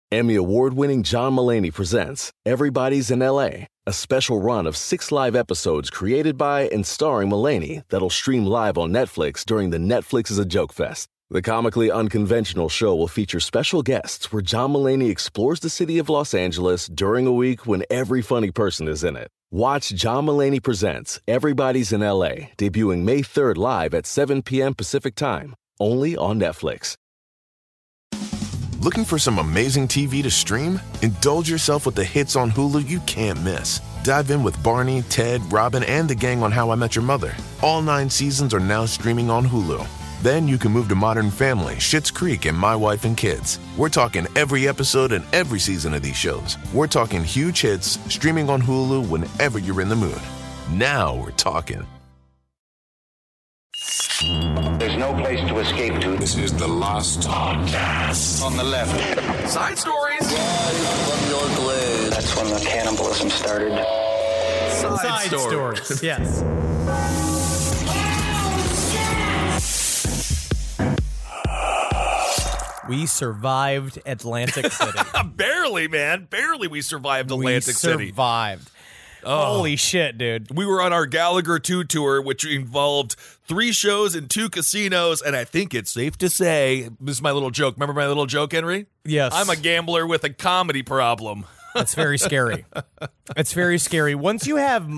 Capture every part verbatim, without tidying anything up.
Emmy award-winning John Mulaney presents Everybody's in L A, a special run of six live episodes created by and starring Mulaney that'll stream live on Netflix during the Netflix is a Joke Fest. The comically unconventional show will feature special guests where John Mulaney explores the city of Los Angeles during a week when every funny person is in it. Watch John Mulaney Presents Everybody's in L A, debuting May third live at seven p.m. Pacific Time, only on Netflix. Looking for some amazing T V to stream? Indulge yourself with the hits on Hulu you can't miss. Dive in with Barney, Ted, Robin, and the gang on How I Met Your Mother. All nine seasons are now streaming on Hulu. Then you can move to Modern Family, Schitt's Creek, and My Wife and Kids. We're talking every episode and every season of these shows. We're talking huge hits, streaming on Hulu whenever you're in the mood. Now we're talking. There's no place to escape to. This is the last podcast. On the left. Side stories. From your glade. That's when the cannibalism started. Side, Side stories. stories. Yes. We survived Atlantic City. Barely, man. Barely we survived Atlantic we City. survived. Oh. Holy shit, dude. We were on our Gallagher two tour, which involved three shows and two casinos, and I think it's safe to say, this is my little joke. Remember my little joke, Henry? Yes. I'm a gambler with a comedy problem. That's very scary. It's very scary. Once you have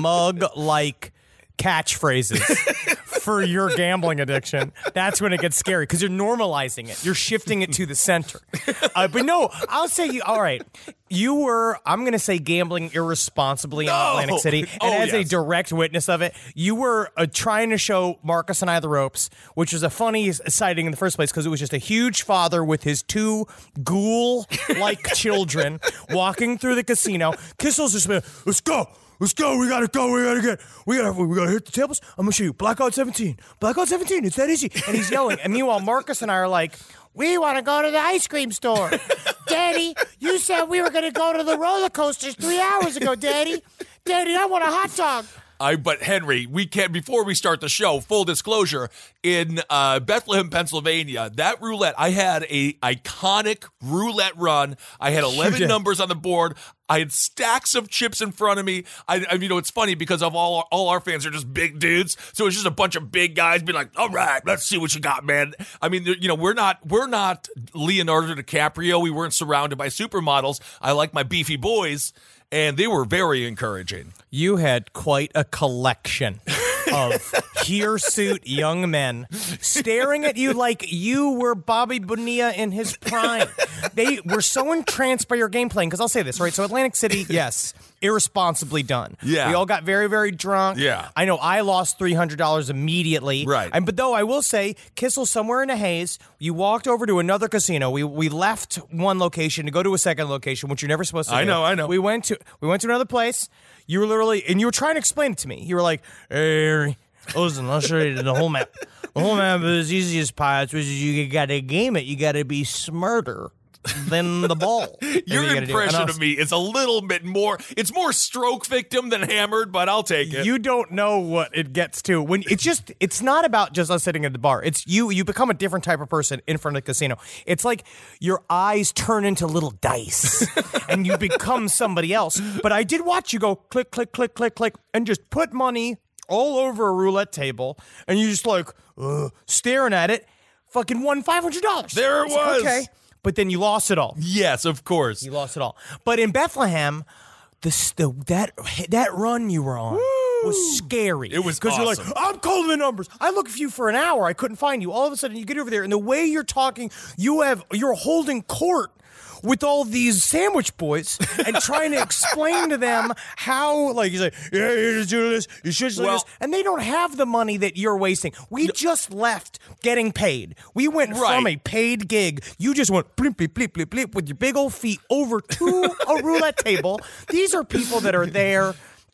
mug-like catchphrases for your gambling addiction, that's when it gets scary because you're normalizing it. You're shifting it to the center. Uh, but no, I'll say you, all right, you were, I'm going to say gambling irresponsibly No. in Atlantic City. And Oh, as yes. a direct witness of it, you were uh, trying to show Marcus and I the ropes, which was a funny sighting in the first place because it was just a huge father with his two ghoul-like children walking through the casino. Kissel's just been, let's go. Let's go. We gotta go. We gotta get. We gotta. We gotta hit the tables. I'm gonna show you. Blackout seventeen. Blackout seventeen. It's that easy. And he's yelling. And meanwhile, Marcus and I are like, we want to go to the ice cream store. Daddy, you said we were gonna go to the roller coasters three hours ago. Daddy, Daddy, I want a hot dog. I, but Henry, we can't, before we start the show, full disclosure, in uh, Bethlehem, Pennsylvania, that roulette, I had a iconic roulette run. I had eleven numbers on the board. I had stacks of chips in front of me. I, I you know, it's funny because of all, all our fans are just big dudes. So it's just a bunch of big guys being like, all right, let's see what you got, man. I mean, you know, we're not, we're not Leonardo DiCaprio. We weren't surrounded by supermodels. I like my beefy boys. And they were very encouraging. You had quite a collection of hirsute young men staring at you like you were Bobby Bonilla in his prime. They were so entranced by your game playing. Because I'll say this, right? So Atlantic City, yes, irresponsibly done. Yeah. We all got very, very drunk. Yeah. I know I lost three hundred dollars immediately. Right. And, but though I will say, Kissel, somewhere in a haze, you walked over to another casino. We we left one location to go to a second location, which you're never supposed to I do. know, I know. We went to we went to another place. You were literally, and you were trying to explain it to me. You were like, hey, listen, I'll show you the whole map. The whole map is easy as pie, which is you got to game it. You got to be smarter than the ball. Your you impression of me is a little bit more, it's more stroke victim than hammered, but I'll take it. You don't know what it gets to. When it's just, it's not about just us sitting at the bar. It's you, you become a different type of person in front of the casino. It's like your eyes turn into little dice and you become somebody else. But I did watch you go click, click, click, click, click, and just put money all over a roulette table and you just like uh, staring at it, fucking won five hundred dollars. There it It's was. like, okay. But then you lost it all. Yes, of course. You lost it all. But in Bethlehem, the, the that that run you were on Woo! was scary. It was because awesome. you're like, I'm calling the numbers. I look for you for an hour. I couldn't find you. All of a sudden, you get over there, and the way you're talking, you have you're holding court with all these sandwich boys and trying to explain to them how, like, you say, yeah, you should do this, you should do Well- this, and they don't have the money that you're wasting. We just left getting paid. We went Right. from a paid gig. You just went bleep, bleep, bleep, bleep, bleep with your big old feet over to a roulette table. These are people that are there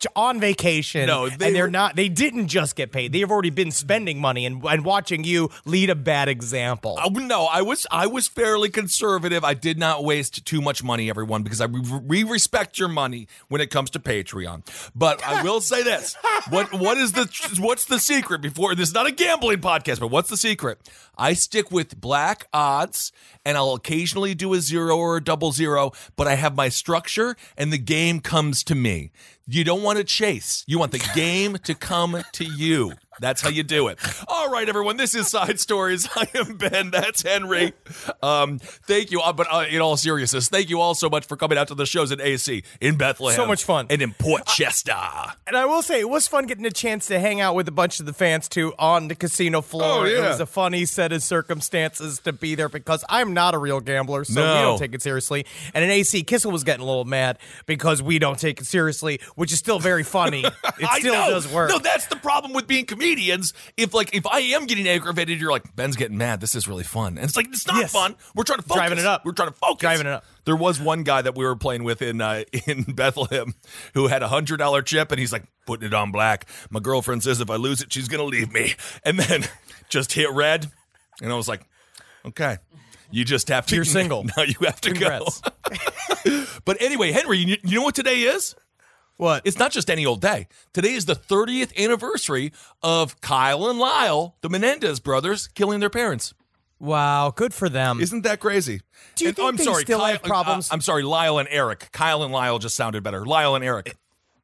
on vacation. No, they and they're were- not. They didn't just get paid. They have already been spending money and, and watching you lead a bad example. Oh, no, I was I was fairly conservative. I did not waste too much money, everyone, because I we respect your money when it comes to Patreon. But I will say this: what what is the what's the secret? Before this is not a gambling podcast, but what's the secret? I stick with black odds, and I'll occasionally do a zero or a double zero, but I have my structure, and the game comes to me. You don't want to chase. You want the game to come to you. That's how you do it. All right, everyone. This is Side Stories. I am Ben. That's Henry. Um, thank you. Uh, but uh, in all seriousness, thank you all so much for coming out to the shows in A C, in Bethlehem. So much fun. And in Port Chester. And I will say, it was fun getting a chance to hang out with a bunch of the fans, too, on the casino floor. Oh, yeah. It was a funny set of circumstances to be there because I'm not a real gambler, so No. we don't take it seriously. And in A C, Kissel was getting a little mad because we don't take it seriously, which is still very funny. It I still know. does work. No, that's the problem with being comedians. If like if I am getting aggravated, you're like, Ben's getting mad. This is really fun. And it's like, it's not Yes. fun. We're trying to focus. Driving it up. We're trying to focus. Driving it up. There was one guy that we were playing with in uh, in Bethlehem who had a hundred dollar chip, and he's like, putting it on black. My girlfriend says if I lose it, she's gonna leave me. And then just hit red, and I was like, okay. You just have to. You're single. Now you have to Congrats. go. But anyway, Henry, you, you know what today is? What? It's not just any old day. Today is the thirtieth anniversary of Kyle and Lyle, the Menendez brothers, killing their parents. Wow, good for them. Isn't that crazy? Do you And- think I'm they sorry, still Kyle, have problems? uh, I'm sorry, Lyle and Eric. Kyle and Lyle just sounded better. Lyle and Eric.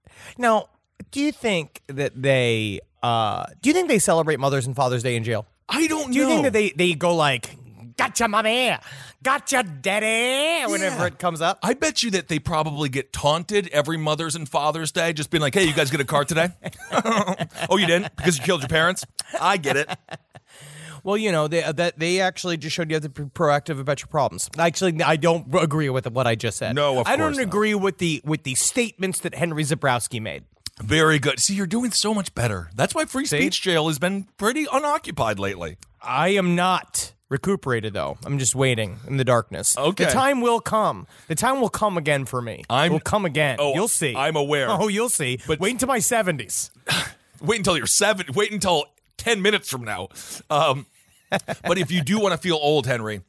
Now, do you think that they uh, do you think they celebrate Mother's and Father's Day in jail? I don't know. Do you think that they, they go like, gotcha, mommy, gotcha, daddy, whenever Yeah. it comes up? I bet you that they probably get taunted every Mother's and Father's Day, just being like, hey, you guys get a car today? Oh, you didn't? Because you killed your parents? I get it. Well, you know, they, uh, that they actually just showed you how to be proactive about your problems. Actually, I don't agree with what I just said. No, of I don't course not. agree with the with the statements that Henry Zabrowski made. Very good. See, you're doing so much better. That's why free See? speech jail has been pretty unoccupied lately. I am not recuperated, though. I'm just waiting in the darkness. Okay. The time will come. The time will come again for me. I'm- it will come again. Oh, You'll see. I'm aware. Oh, you'll see. But- Wait until my seventies. Wait until you're seven. Wait until ten minutes from now. Um, but if you do want to feel old, Henry,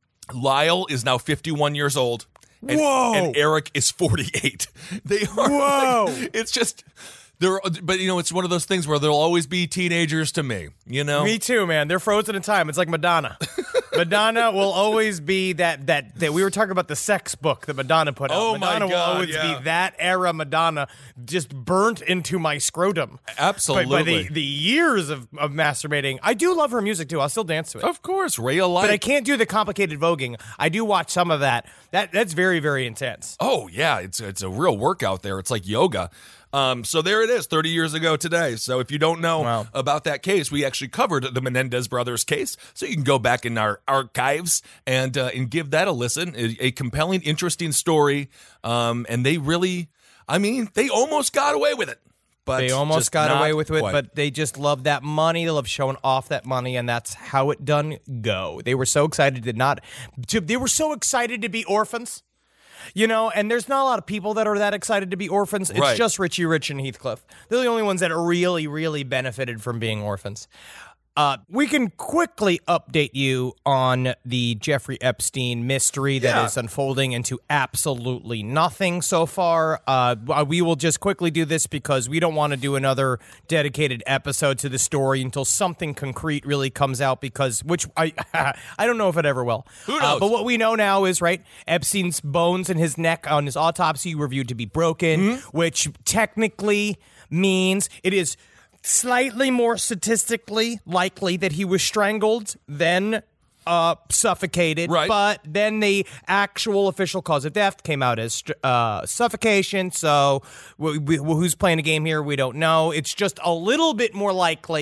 Lyle is now fifty-one years old. And, Whoa. and Eric is forty-eight. They are. Whoa. Like, it's just. They're, but you know, it's one of those things where they'll always be teenagers to me. You know, Me too, man. They're frozen in time. It's like Madonna. Madonna will always be that that that we were talking about the sex book that Madonna put out. Oh, my Madonna will God, always yeah. be that era Madonna, just burnt into my scrotum. Absolutely. By, by the, the years of, of masturbating. I do love her music too. I'll still dance to it. Of course, Ray of Light. But I can't do the complicated voguing. I do watch some of that. That that's very, very intense. Oh yeah, it's it's a real workout there. It's like yoga. Um, so there it is, thirty years ago today. So if you don't know Wow. about that case, we actually covered the Menendez brothers case. So you can go back in our archives and uh, and give that a listen. A, a compelling, interesting story. Um, and they really, I mean, they almost got away with it. But They almost just got not away with it, quite. but they just love that money. They love showing off that money, and that's how it done go. They were so excited to not. To, they were so excited to be orphans. You know, and there's not a lot of people that are that excited to be orphans. It's Right. just Richie Rich and Heathcliff. They're the only ones that really, really benefited from being orphans. Uh, we can quickly update you on the Jeffrey Epstein mystery that Yeah. is unfolding into absolutely nothing so far. Uh, we will just quickly do this because we don't want to do another dedicated episode to the story until something concrete really comes out. Because which I I don't know if it ever will. Who Uh, knows? but what we know now is right. Epstein's bones in his neck on his autopsy were viewed to be broken, Hmm? which technically means it is slightly more statistically likely that he was strangled than uh, suffocated. Right. But then the actual official cause of death came out as uh, suffocation. So we, we, who's playing a game here? We don't know. It's just a little bit more likely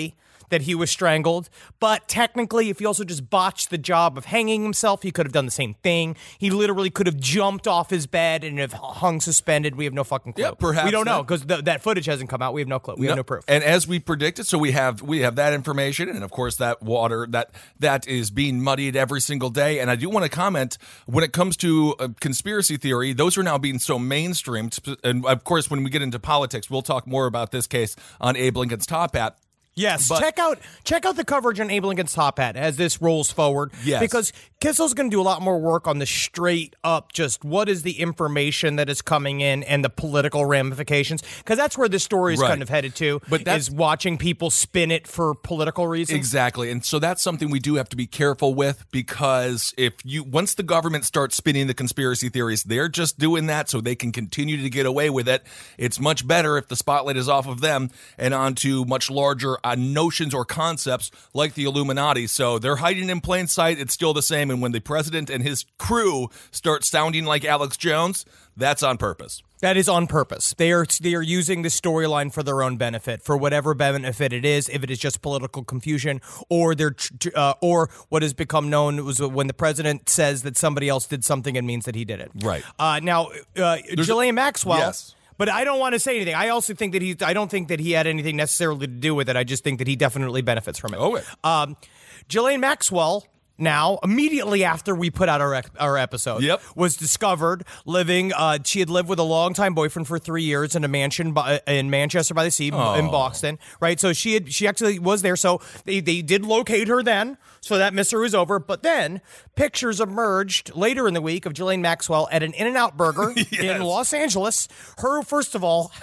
that he was strangled. But technically, if he also just botched the job of hanging himself, he could have done the same thing. He literally could have jumped off his bed and have hung suspended. We have no fucking clue. Yeah, perhaps we don't know that- because th- that footage hasn't come out. We have no clue. We have no proof. And as we predicted, so we have we have that information, and of course that water that that is being muddied every single day. And I do want to comment when it comes to uh, conspiracy theory; those are now being so mainstreamed. And of course, when we get into politics, we'll talk more about this case on Abe Lincoln's Top Hat. Yes, But- check out check out the coverage on Abe Lincoln's Top Hat as this rolls forward. Yes. Because Kissel's going to do a lot more work on the straight up, just what is the information that is coming in and the political ramifications. Because that's where this story is Right. kind of headed to, But that's- is watching people spin it for political reasons. Exactly. And so that's something we do have to be careful with, because if you once the government starts spinning the conspiracy theories, they're just doing that so they can continue to get away with it. It's much better if the spotlight is off of them and onto much larger uh, notions or concepts like the Illuminati. So they're hiding in plain sight. It's still the same. And when the president and his crew start sounding like Alex Jones, that's on purpose. That is on purpose. They are they are using the storyline for their own benefit, for whatever benefit it is. If it is just political confusion, or they're tr- uh, or what has become known was when the president says that somebody else did something, it means that he did it. Right. Uh, now, uh, Ghislaine Maxwell. Yes. But I don't want to say anything. I also think that he. I don't think that he had anything necessarily to do with it. I just think that he definitely benefits from it. Oh, wait. Um, Ghislaine Maxwell. Now, immediately after we put out our our episode, Yep. was discovered living. Uh, she had lived with a longtime boyfriend for three years in a mansion by, in Manchester by the Sea Oh. in Boston. Right, so she had she actually was there. So they they did locate her then. So that mystery was over. But then pictures emerged later in the week of Ghislaine Maxwell at an In-N-Out Burger Yes. in Los Angeles. Her first of all,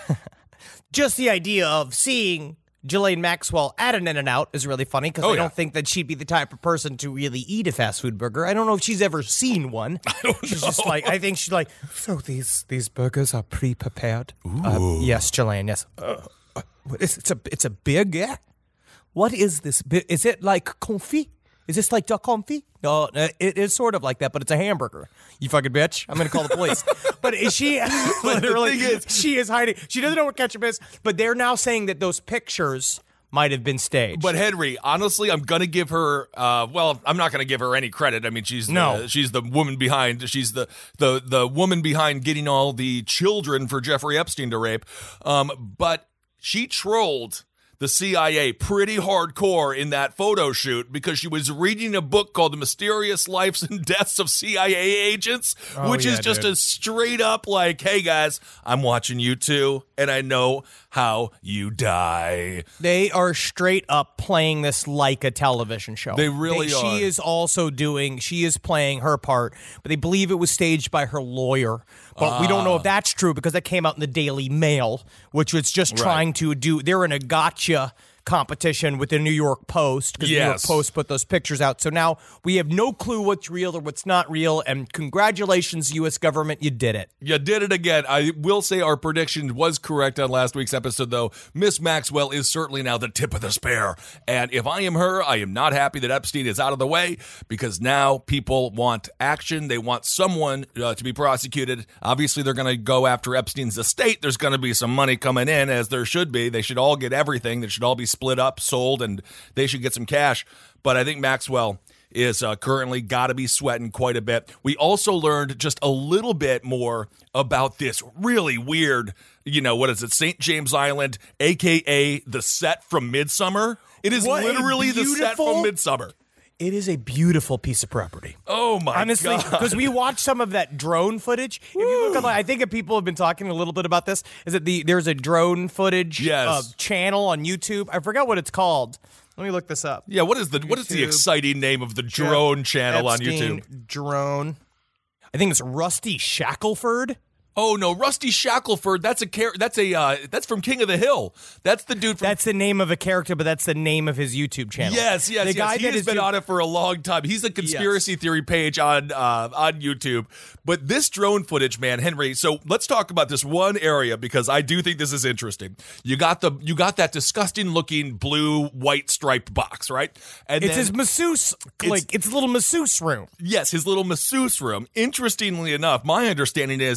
just the idea of seeing Ghislaine Maxwell at an In-N-Out is really funny because Oh, I yeah. don't think that she'd be the type of person to really eat a fast food burger. I don't know if she's ever seen one. I don't she's know. just like, I think she's like, so these these burgers are pre-prepared. Uh, yes, Ghislaine, yes. Uh, uh, it's, it's a it's a burger. What is this? bu- Is it like confit? Is this like duck confit? No, uh, it is sort of like that, but it's a hamburger. You fucking bitch. I'm going to call the police. But is she literally, thing is- she is hiding. She doesn't know what ketchup is, but they're now saying that those pictures might have been staged. But Henry, honestly, I'm gonna give her. Uh, well, I'm not gonna give her any credit. I mean, she's No. the, she's the woman behind. She's the the the woman behind getting all the children for Jeffrey Epstein to rape. Um, but she trolled the C I A pretty hardcore in that photo shoot because she was reading a book called The Mysterious Lives and Deaths of C I A Agents, Oh, which yeah, is just dude. a straight up like, hey guys, I'm watching you too, and I know how you die. They are straight up playing this like a television show. They really She are. is also doing, she is playing her part, but they believe it was staged by her lawyer. But we don't know if that's true because that came out in the Daily Mail, which was just Right. trying to do, they're in a gotcha competition with the New York Post because the New York Yes. Post put those pictures out. So now we have no clue what's real or what's not real. And congratulations, U S government, you did it. You did it again. I will say our prediction was correct on last week's episode, though. Miss Maxwell is certainly now the tip of the spear. And if I am her, I am not happy that Epstein is out of the way because now people want action. They want someone uh, to be prosecuted. Obviously, they're going to go after Epstein's estate. There's going to be some money coming in, as there should be. They should all get everything. They should all be split up, sold, and they should get some cash. But I think Maxwell is uh, currently got to be sweating quite a bit. We also learned just a little bit more about this really weird, you know, what is it, Saint James Island, a k a the set from Midsummer. It is What a literally the set beautiful- from Midsummer. It is a beautiful piece of property. Oh, my Honestly, God. because we watched some of that drone footage. If you look at, I think if people have been talking a little bit about this. Is that the there's a drone footage Yes. uh, channel on YouTube? I forgot what it's called. Let me look this up. Yeah, what is the what is the YouTube. exciting name of the drone channel on Epstein YouTube? Drone. I think it's Rusty Shackelford. Oh no, Rusty Shackelford. That's a char- That's a uh, that's from King of the Hill. That's the dude from. That's the name of a character, but that's the name of his YouTube channel. Yes, yes, the yes. guy He that has is been do- on it for a long time. He's a conspiracy theory page on uh, on YouTube. But this drone footage, man, Henry. So let's talk about this one area because I do think this is interesting. You got the you got that disgusting looking blue white striped box, right? And It's then, his masseuse, like it's a little masseuse room. yes, his little masseuse room. Interestingly enough, my understanding is it only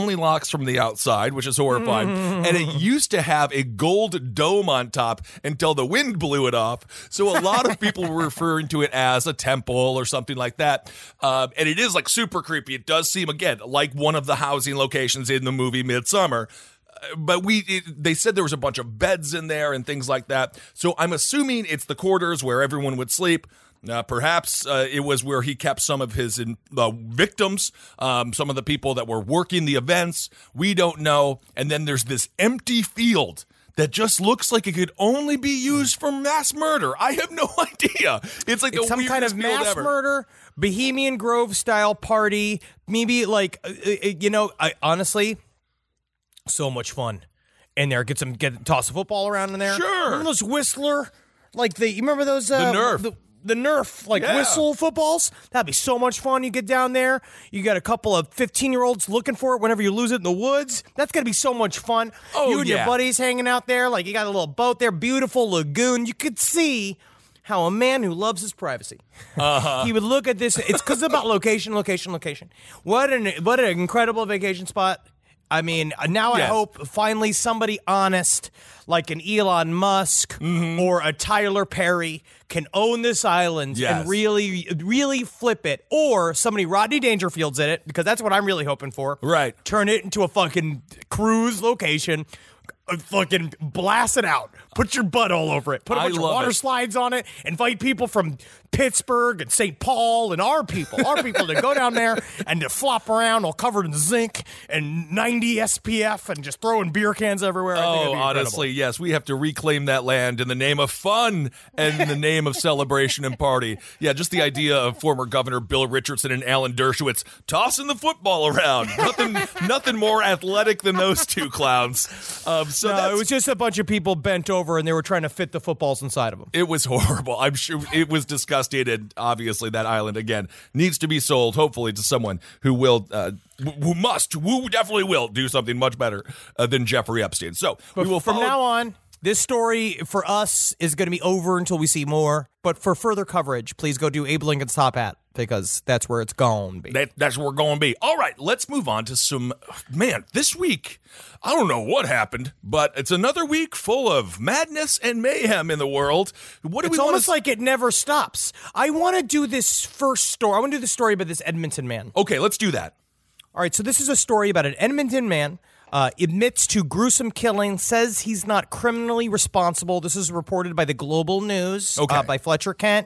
only locks from the outside, which is horrifying. And it used to have a gold dome on top until the wind blew it off. So a lot of people were referring to it as a temple or something like that. Uh, and it is like super creepy. It does seem, again, like one of the housing locations in the movie Midsommar. But we, it, they said there was a bunch of beds in there and things like that. So I'm assuming it's the quarters where everyone would sleep. Uh, perhaps uh, it was where he kept some of his in, uh, victims, um, some of the people that were working the events. We don't know. And then there's this empty field that just looks like it could only be used for mass murder. I have no idea. It's like it's the some kind of weirdest field mass ever. murder, Bohemian Grove style party. Maybe like, uh, you know, I honestly... So much fun in there. Get some, get toss a football around in there. Sure. Remember those Whistler, like the you remember those uh, The Nerf. the, the Nerf like Yeah. whistle footballs. That'd be so much fun. You get down there, you got a couple of fifteen year olds looking for it whenever you lose it in the woods. That's gonna be so much fun. Oh, you and yeah. your buddies hanging out there, like you got a little boat there, beautiful lagoon. You could see how a man who loves his privacy, uh-huh. he would look at this. It's because it's about location, location, location. What an what an incredible vacation spot. I mean, now Yes. I hope finally somebody honest, like an Elon Musk Mm-hmm. or a Tyler Perry, can own this island Yes. and really, really flip it. Or somebody, Rodney Dangerfield's in it, because that's what I'm really hoping for. Right. Turn it into a fucking cruise location. uh, Fucking blast it out. Put your butt all over it. Put a I bunch of love water it. slides on it. Invite people from Pittsburgh and Saint Paul and our people, our people to go down there and to flop around all covered in zinc and ninety S P F and just throwing beer cans everywhere. I think it'd Oh, be incredible. honestly, yes. We have to reclaim that land in the name of fun and in the name of celebration and party. Yeah, just the idea of former Governor Bill Richardson and Alan Dershowitz tossing the football around. Nothing nothing more athletic than those two clowns. Um, so No, that's, it was just a bunch of people bent over and they were trying to fit the footballs inside of them. It was horrible. I'm sure it was disgusting, and obviously that island, again, needs to be sold, hopefully, to someone who will, uh, who must, who definitely will do something much better uh, than Jeffrey Epstein. So we will From follow- now on, this story for us is going to be over until we see more. But for further coverage, please go do Abe Lincoln's Top Hat, because that's where it's going to be. That, that's where we're going to be. All right, let's move on to some, man, this week, I don't know what happened, but it's another week full of madness and mayhem in the world. What do It's we want almost to... like it never stops. I want to do this first story. I want to do the story about this Edmonton man. Okay, let's do that. All right, so this is a story about an Edmonton man uh, admits to gruesome killing, says he's not criminally responsible. This is reported by the Global News, Okay. uh, by Fletcher Kent.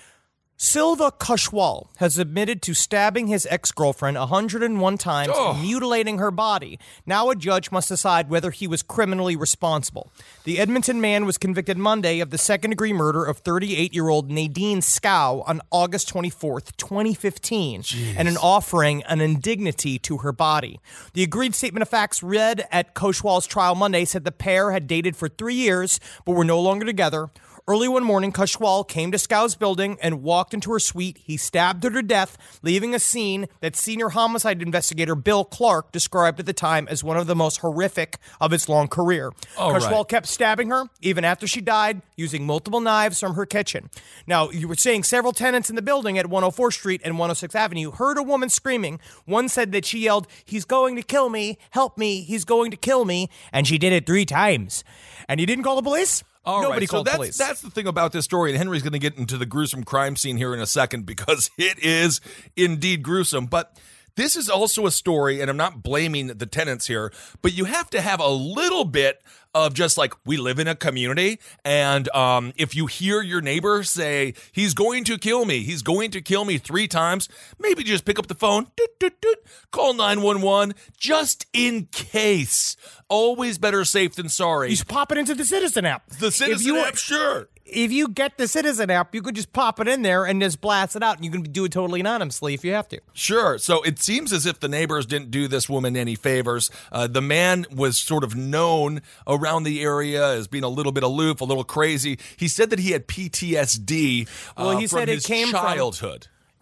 Silva Kushwal has admitted to stabbing his ex-girlfriend one hundred one times Oh. and mutilating her body. Now a judge must decide whether he was criminally responsible. The Edmonton man was convicted Monday of the second-degree murder of thirty-eight-year-old Nadine Scow on August twenty-fourth, twenty fifteen, and an offering an indignity to her body. The agreed statement of facts read at Kushwal's trial Monday said the pair had dated for three years but were no longer together. Early one morning, Kushwal came to Scow's building and walked into her suite. He stabbed her to death, leaving a scene that senior homicide investigator Bill Clark described at the time as one of the most horrific of its long career. All Kushwal right. kept stabbing her, even after she died, using multiple knives from her kitchen. Now, you were saying several tenants in the building at one oh fourth Street and one oh sixth Avenue heard a woman screaming. One said that she yelled, "He's going to kill me, help me, he's going to kill me," and she did it three times. And he didn't call the police? All Nobody right, so called the that's, police. that's the thing about this story, and Henry's going to get into the gruesome crime scene here in a second because it is indeed gruesome. But this is also a story, and I'm not blaming the tenants here, but you have to have a little bit of just like, we live in a community, and um, if you hear your neighbor say, "He's going to kill me, he's going to kill me" three times, maybe just pick up the phone, doot, doot, doot, call nine one one, just in case. Always better safe than sorry. You just pop it into the Citizen app. The Citizen you, app, sure. If you get the Citizen app, you could just pop it in there and just blast it out, and you can do it totally anonymously if you have to. Sure. So it seems as if the neighbors didn't do this woman any favors. Uh, the man was sort of known around the area as being a little bit aloof, a little crazy. He said that he had P T S D uh, Well, he from said it his came from- childhood.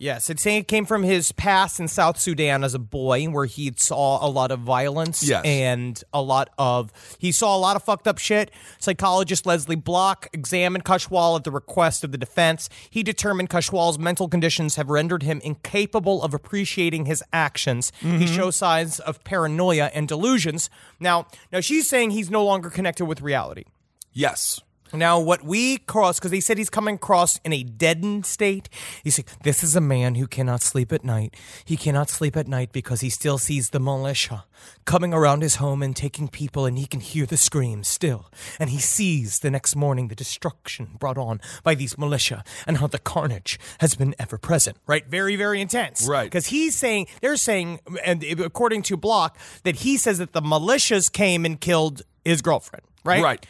Yes, it's saying it came from his past in South Sudan as a boy, where he saw a lot of violence Yes. and a lot of he saw a lot of fucked up shit. Psychologist Leslie Block examined Kushwal at the request of the defense. He determined Kushwal's mental conditions have rendered him incapable of appreciating his actions. Mm-hmm. He shows signs of paranoia and delusions. Now, now she's saying he's no longer connected with reality. Yes. Now, what we cross, because they said he's coming across in a deadened state. He's like, this is a man who cannot sleep at night. He cannot sleep at night because he still sees the militia coming around his home and taking people, and he can hear the screams still. And he sees the next morning the destruction brought on by these militia and how the carnage has been ever present, right? Very, very intense. Right. Because he's saying, they're saying, and according to Block, that he says that the militias came and killed his girlfriend, right? Right.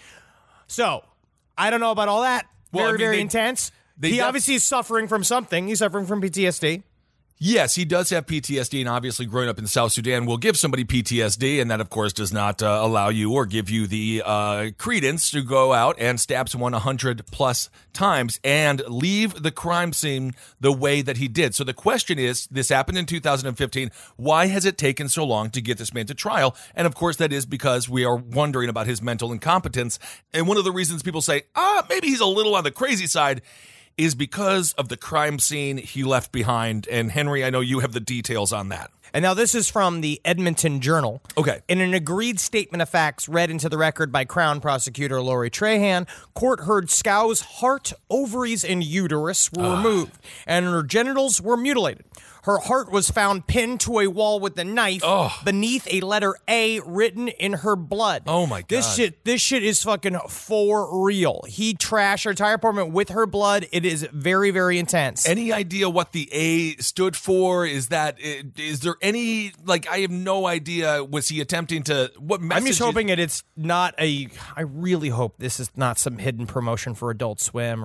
So, I don't know about all that. Well, Very, I mean, very they- intense. they He def- obviously is suffering from something. He's suffering from P T S D. Yes, he does have P T S D, and obviously growing up in South Sudan will give somebody P T S D, and that, of course, does not uh, allow you or give you the uh, credence to go out and stab someone one hundred plus times and leave the crime scene the way that he did. So the question is, this happened in two thousand fifteen. Why has it taken so long to get this man to trial? And, of course, that is because we are wondering about his mental incompetence. And one of the reasons people say, ah, maybe he's a little on the crazy side is because of the crime scene he left behind. And Henry, I know you have the details on that. And now this is from the Edmonton Journal. Okay. In an agreed statement of facts read into the record by Crown Prosecutor Lori Trahan, court heard Scow's heart, ovaries, and uterus were removed, and her genitals were mutilated. Her heart was found pinned to a wall with a knife beneath a letter A written in her blood. Oh, my God. This shit, this shit is fucking for real. He trashed her entire apartment with her blood. It is very, very intense. Any idea what the A stood for? Is that, is there any, like, I have no idea. Was he attempting to, what message? I'm just hoping that it's not a. I really hope this is not some hidden promotion for Adult Swim or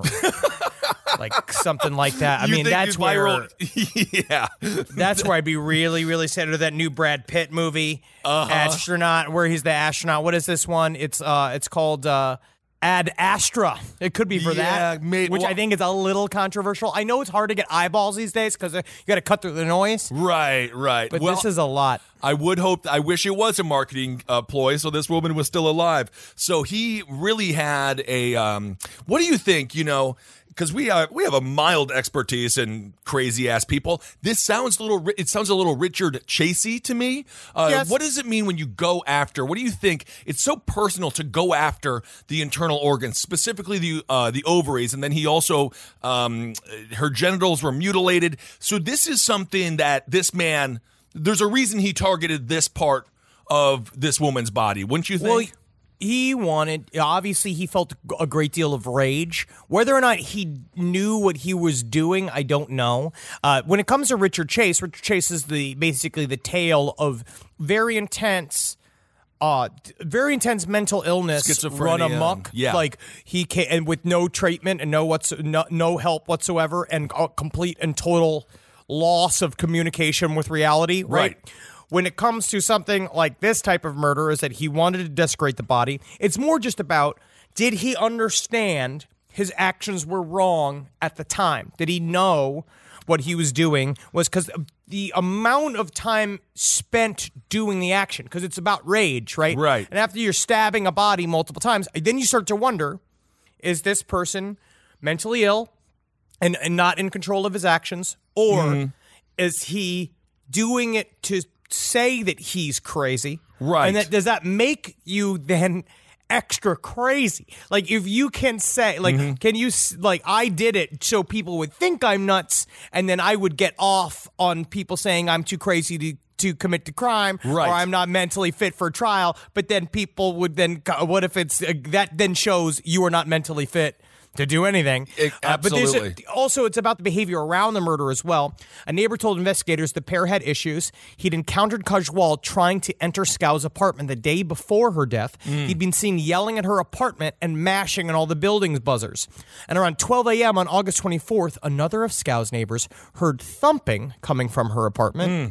like something like that. I You mean, think that's it's where. viral? Yeah. That's where I'd be really, really sad. Or that new Brad Pitt movie, Uh-huh. Astronaut, where he's the astronaut. What is this one? It's uh, it's called uh, Ad Astra. It could be for Yeah, that, mate, which well- I think is a little controversial. I know it's hard to get eyeballs these days because you got to cut through the noise. Right, right. But well, this is a lot. I would hope, I wish it was a marketing uh, ploy so this woman was still alive. So he really had a, um, what do you think, you know, because we, uh, we have a mild expertise in crazy ass people. This sounds a little, ri- it sounds a little Richard Chasey to me. Uh, Yes. What does it mean when you go after, what do you think? It's so personal to go after the internal organs, specifically the, uh, the ovaries. And then he also, um, her genitals were mutilated. So this is something that this man, there's a reason he targeted this part of this woman's body, wouldn't you think? Well, he wanted, obviously, he felt a great deal of rage. Whether or not he knew what he was doing, I don't know. Uh, when it comes to Richard Chase, Richard Chase is the basically the tale of very intense, uh, very intense mental illness, Schizophrenia, run amok. yeah. Like he can, and with no treatment and no what's no, no help whatsoever, and a complete and total loss of communication with reality. Right. Right. When it comes to something like this type of murder, is that he wanted to desecrate the body. It's more just about, did he understand his actions were wrong at the time? Did he know what he was doing was because the amount of time spent doing the action, because it's about rage, right? Right. And after you're stabbing a body multiple times, then you start to wonder, is this person mentally ill and, and not in control of his actions? Or Mm-hmm. is he doing it to say that he's crazy? Right. And that, does that make you then extra crazy? Like, if you can say, like, Mm-hmm. can you, s- like, I did it so people would think I'm nuts, and then I would get off on people saying I'm too crazy to to commit the crime, Right. or I'm not mentally fit for trial, but then people would then, go, what if it's, uh, that then shows you are not mentally fit to do anything. It- Uh, but there's a- absolutely. also, it's about the behavior around the murder as well. A neighbor told investigators the pair had issues. He'd encountered Kajwal trying to enter Scow's apartment the day before her death. He'd been seen yelling at her apartment and mashing on all the building's buzzers. And around twelve a.m. on August twenty-fourth, another of Scow's neighbors heard thumping coming from her apartment.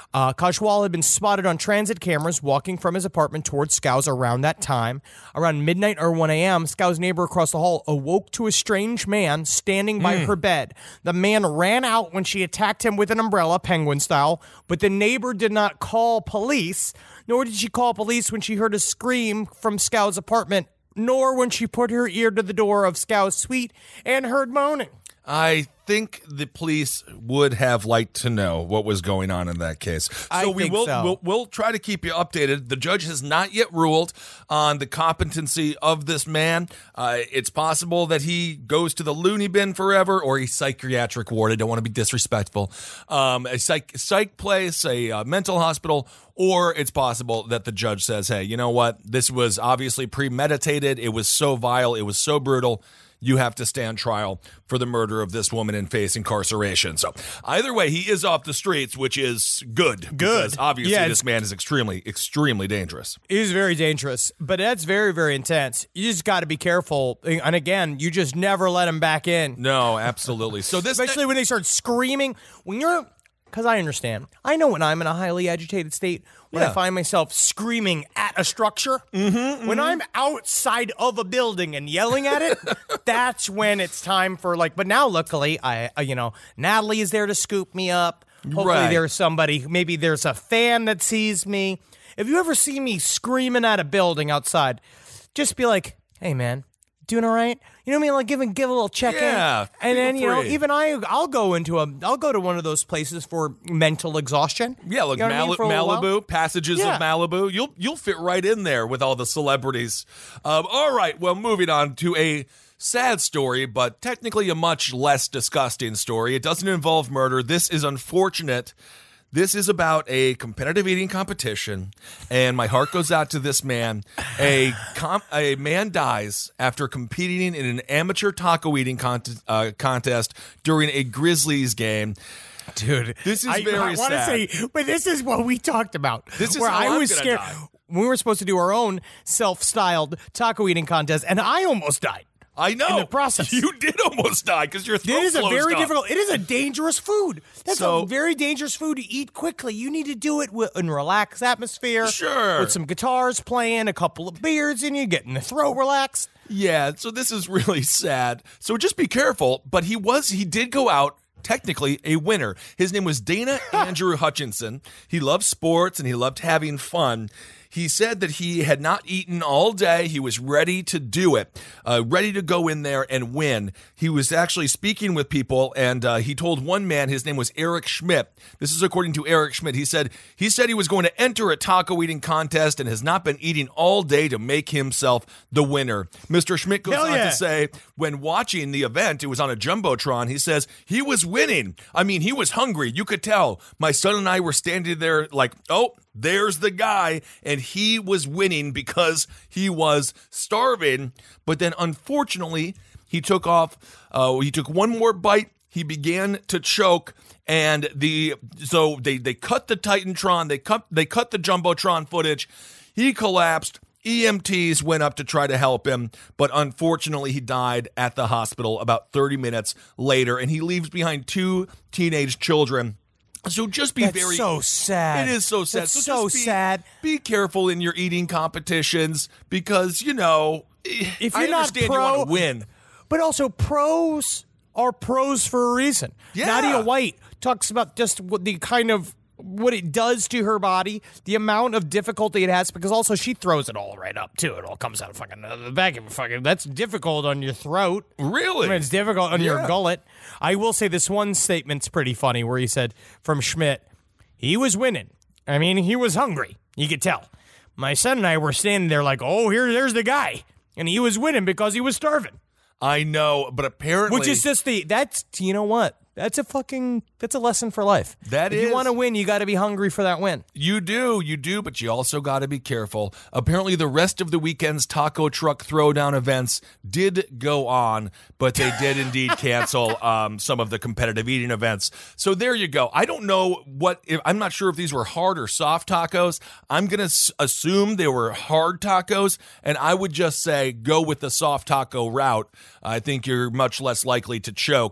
Uh, Kajwal had been spotted on transit cameras walking from his apartment towards Skow's around that time. Around midnight or one a.m., Skow's neighbor across the hall awoke to a strange man standing by mm. her bed. The man ran out when she attacked him with an umbrella, penguin style, but the neighbor did not call police, nor did she call police when she heard a scream from Skow's apartment, nor when she put her ear to the door of Skow's suite and heard moaning. I think the police would have liked to know what was going on in that case. So I we think will so. We'll, we'll try to keep you updated. The judge has not yet ruled on the competency of this man. Uh, it's possible that he goes to the loony bin forever or a psychiatric ward. I don't want to be disrespectful. Um, a psych, psych place, a uh, mental hospital, or it's possible that the judge says, hey, you know what? This was obviously premeditated. It was so vile. It was so brutal. You have to stand trial for the murder of this woman and face incarceration. So either way, he is off the streets, which is good. Good. Obviously, yeah, this man is extremely, extremely dangerous. He's very dangerous, but that's very, very intense. You just got to be careful. And again, you just never let him back in. No, absolutely. So this, Especially when they start screaming. When you're... Because I understand. I know when I'm in a highly agitated state, when Yeah. I find myself screaming at a structure, Mm-hmm, mm-hmm. when I'm outside of a building and yelling at it, that's when it's time for like, but now luckily, I, uh, you know, Natalie is there to scoop me up. Hopefully Right. there's somebody, maybe there's a fan that sees me. If you ever see me screaming at a building outside, just be like, hey man, doing all right? You know what I mean? Like give and give a little check in. Yeah, And then, feel you know, free. even I, I'll go into a, I'll go to one of those places for mental exhaustion. Yeah, like You know what I mean? Mal- For a little while. Malibu, Passages Yeah. of Malibu. You'll you'll fit right in there with all the celebrities. Um, all right, well, moving on to a sad story, but technically a much less disgusting story. It doesn't involve murder. This is unfortunate. This is about a competitive eating competition, and my heart goes out to this man. A com- a man dies after competing in an amateur taco eating con- uh, contest during a Grizzlies game. Dude, This is I, very I want to sad. say, but this is what we talked about. This is where how I I'm was gonna scared. die. We were supposed to do our own self-styled taco eating contest, and I almost died. I know. In the process. You did almost die because your throat It is a closed very up. difficult. It is a dangerous food. That's So- a very dangerous food to eat quickly. You need to do it with, in a relaxed atmosphere. Sure. With some guitars playing, a couple of beers in you, getting the throat relaxed. Yeah, so this is really sad. So just be careful. But he was, he did go out technically a winner. His name was Dana Andrew Hutchinson. He loved sports and he loved having fun. He said that he had not eaten all day. He was ready to do it, uh, ready to go in there and win. He was actually speaking with people, and uh, he told one man, his name was Eric Schmidt. This is according to Eric Schmidt. He said he said he was going to enter a taco eating contest and has not been eating all day to make himself the winner. Mister Schmidt goes Hell on yeah. to say, when watching the event, it was on a Jumbotron, he says he was winning. I mean, he was hungry. You could tell. My son and I were standing there like, oh, there's the guy, and he was winning because he was starving. But then, unfortunately, he took off. Uh, he took one more bite. He began to choke, and the so they they cut the Titantron. They cut they cut the Jumbotron footage. He collapsed. E M Ts went up to try to help him, but unfortunately, he died at the hospital about thirty minutes later, and he leaves behind two teenage children. So just be That's very so sad. It is so sad. That's so so just be, sad. Be careful in your eating competitions because you know If I you're not understand pro- you want to win. But also, pros are pros for a reason. Yeah. Nadia White talks about just what the kind of what it does to her body, the amount of difficulty it has, because also she throws it all right up too. It all comes out of fucking uh, the back of your fucking. That's difficult on your throat. Really? I mean, it's difficult on your Yeah. gullet. I will say this one statement's pretty funny, where he said from Schmidt, he was winning. I mean, he was hungry. You could tell. My son and I were standing there like, oh, here, there's the guy, and he was winning because he was starving. I know, but apparently, Which is just the, that's, you know what? That's a fucking, that's a lesson for life. That if is. you want to win, you got to be hungry for that win. You do, you do, but you also got to be careful. Apparently, the rest of the weekend's taco truck throwdown events did go on, but they did indeed cancel um, some of the competitive eating events. So there you go. I don't know what, if, I'm not sure if these were hard or soft tacos. I'm going to s- assume they were hard tacos, and I would just say go with the soft taco route. I think you're much less likely to choke.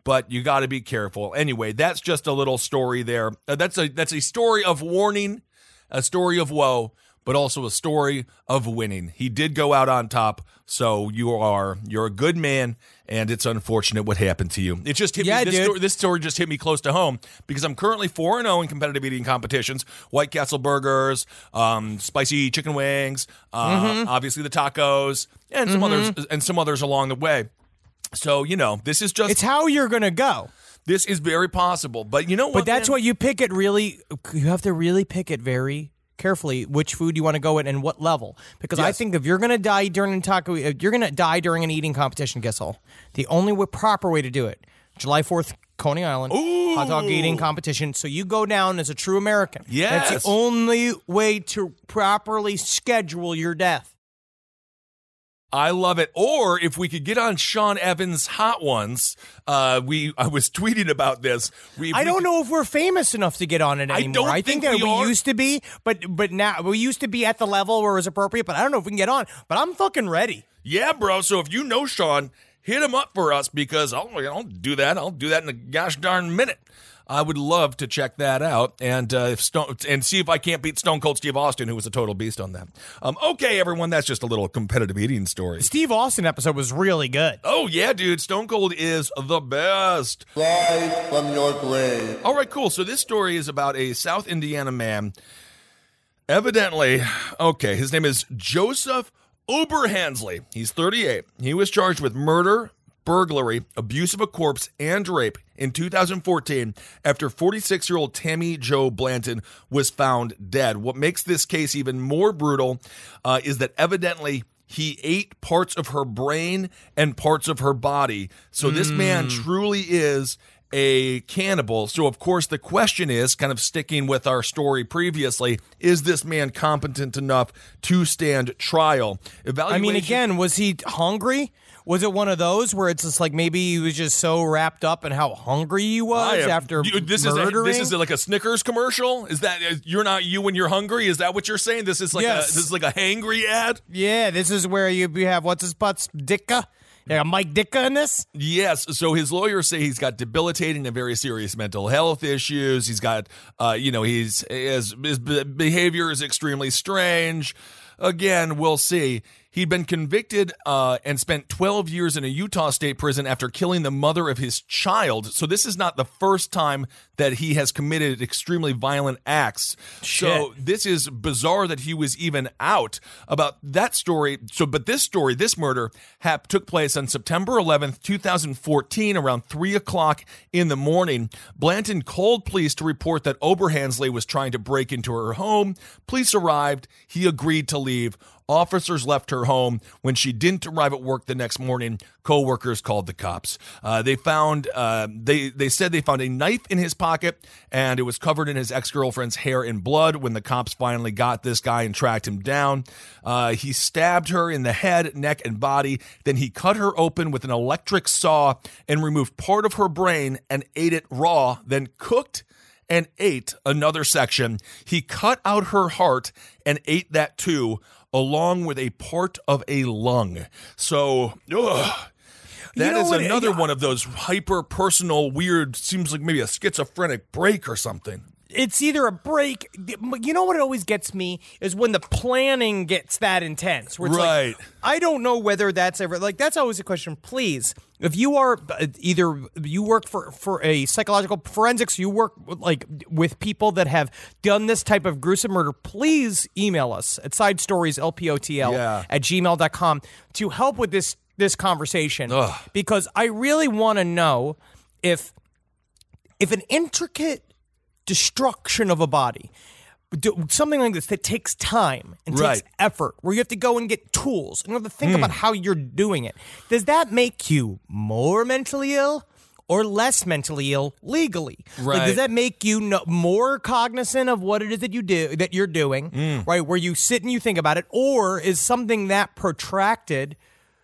but you got to be careful. Anyway, that's just a little story there. Uh, that's a that's a story of warning, a story of woe, but also a story of winning. He did go out on top, so you are you're a good man, and it's unfortunate what happened to you. It just hit Yeah, me. This dude. story, this story just hit me close to home because I'm currently four and oh in competitive eating competitions. White Castle burgers, um, spicy chicken wings, uh, Mm-hmm. obviously the tacos, and some others and some others along the way. So, you know, this is just It's how you're going to go. this is very possible. But you know what? But that's man? what you pick it really, you have to really pick it very carefully which food you want to go in and what level. Because I Yes. think if you're going to die during a taco, if you're going to die during an eating competition, guess all. The only way, proper way to do it, July fourth, Coney Island, hot dog eating competition. So you go down as a true American. Yes. That's the only way to properly schedule your death. I love it. Or if we could get on Sean Evans' Hot Ones, uh, we I was tweeting about this. We, I we don't could- know if we're famous enough to get on it I anymore. don't I think, think that we we, are. used to be, but but now we used to be at the level where it was appropriate. But I don't know if we can get on. But I'm fucking ready. Yeah, bro. So if you know Sean, hit him up for us because I'll, I'll do that. I'll do that in a gosh darn minute. I would love to check that out and uh, if Stone, and see if I can't beat Stone Cold Steve Austin, who was a total beast on that. Um, okay, everyone, that's just a little competitive eating story. Steve Austin episode was really good. Oh, yeah, dude. Stone Cold is the best. Rise from your grave. All right, cool. So this story is about a South Indiana man. Evidently, okay, his name is Joseph Oberhansley. He's thirty-eight. He was charged with murder, burglary, abuse of a corpse, and rape in two thousand fourteen after forty-six-year-old Tammy Jo Blanton was found dead. What makes this case even more brutal uh, is that evidently he ate parts of her brain and parts of her body. So this man truly is a cannibal. So, of course, the question is, kind of sticking with our story previously, is this man competent enough to stand trial? I Evaluation- mean, again, was he hungry? Was it one of those where it's just like maybe he was just so wrapped up in how hungry he was I am- after you- this murdering? is a, this is like a Snickers commercial. Is that is- you're not you when you're hungry? Is that what you're saying? This is like Yes. a this is like a hangry ad. Yeah, this is where you, you have what's his butts, Ditka? Yeah, Mike Ditka in this? Yes. So his lawyers say he's got debilitating and very serious mental health issues. He's got, uh, you know, he's his, his behavior is extremely strange. Again, we'll see. He'd been convicted uh, and spent twelve years in a Utah state prison after killing the mother of his child. So this is not the first time that he has committed extremely violent acts. So this is bizarre that he was even out about that story. So, but this story, this murder, hap- took place on September eleventh, two thousand fourteen, around three o'clock in the morning. Blanton called police to report that Oberhansley was trying to break into her home. Police arrived. He agreed to leave. Officers left her home. When she didn't arrive at work the next morning, co-workers called the cops. Uh, they found, uh, they, they said they found a knife in his pocket, and it was covered in his ex-girlfriend's hair and blood. When the cops finally got this guy and tracked him down, uh, he stabbed her in the head, neck, and body. Then he cut her open with an electric saw and removed part of her brain and ate it raw, then cooked and ate another section. He cut out her heart and ate that too, along with a part of a lung. So, ugh, that You know is what, another yeah. one of those hyper-personal, weird, seems like maybe a schizophrenic break or something. It's either a break. You know what always gets me is when the planning gets that intense. Where it's Right. Like, I don't know whether that's ever like that's always a question. Please, if you are uh, either you work for for a psychological forensics, you work like with people that have done this type of gruesome murder. Please email us at side stories l p o t l Yeah. at gmail dot com to help with this this conversation Ugh. because I really want to know if if an intricate destruction of a body, do- something like this that takes time and Right. takes effort, where you have to go and get tools and you have to think about how you're doing it. Does that make you more mentally ill or less mentally ill legally? Like, Right. does that make you no- more cognizant of what it is that you do that you're doing? Right, where you sit and you think about it, or is something that protracted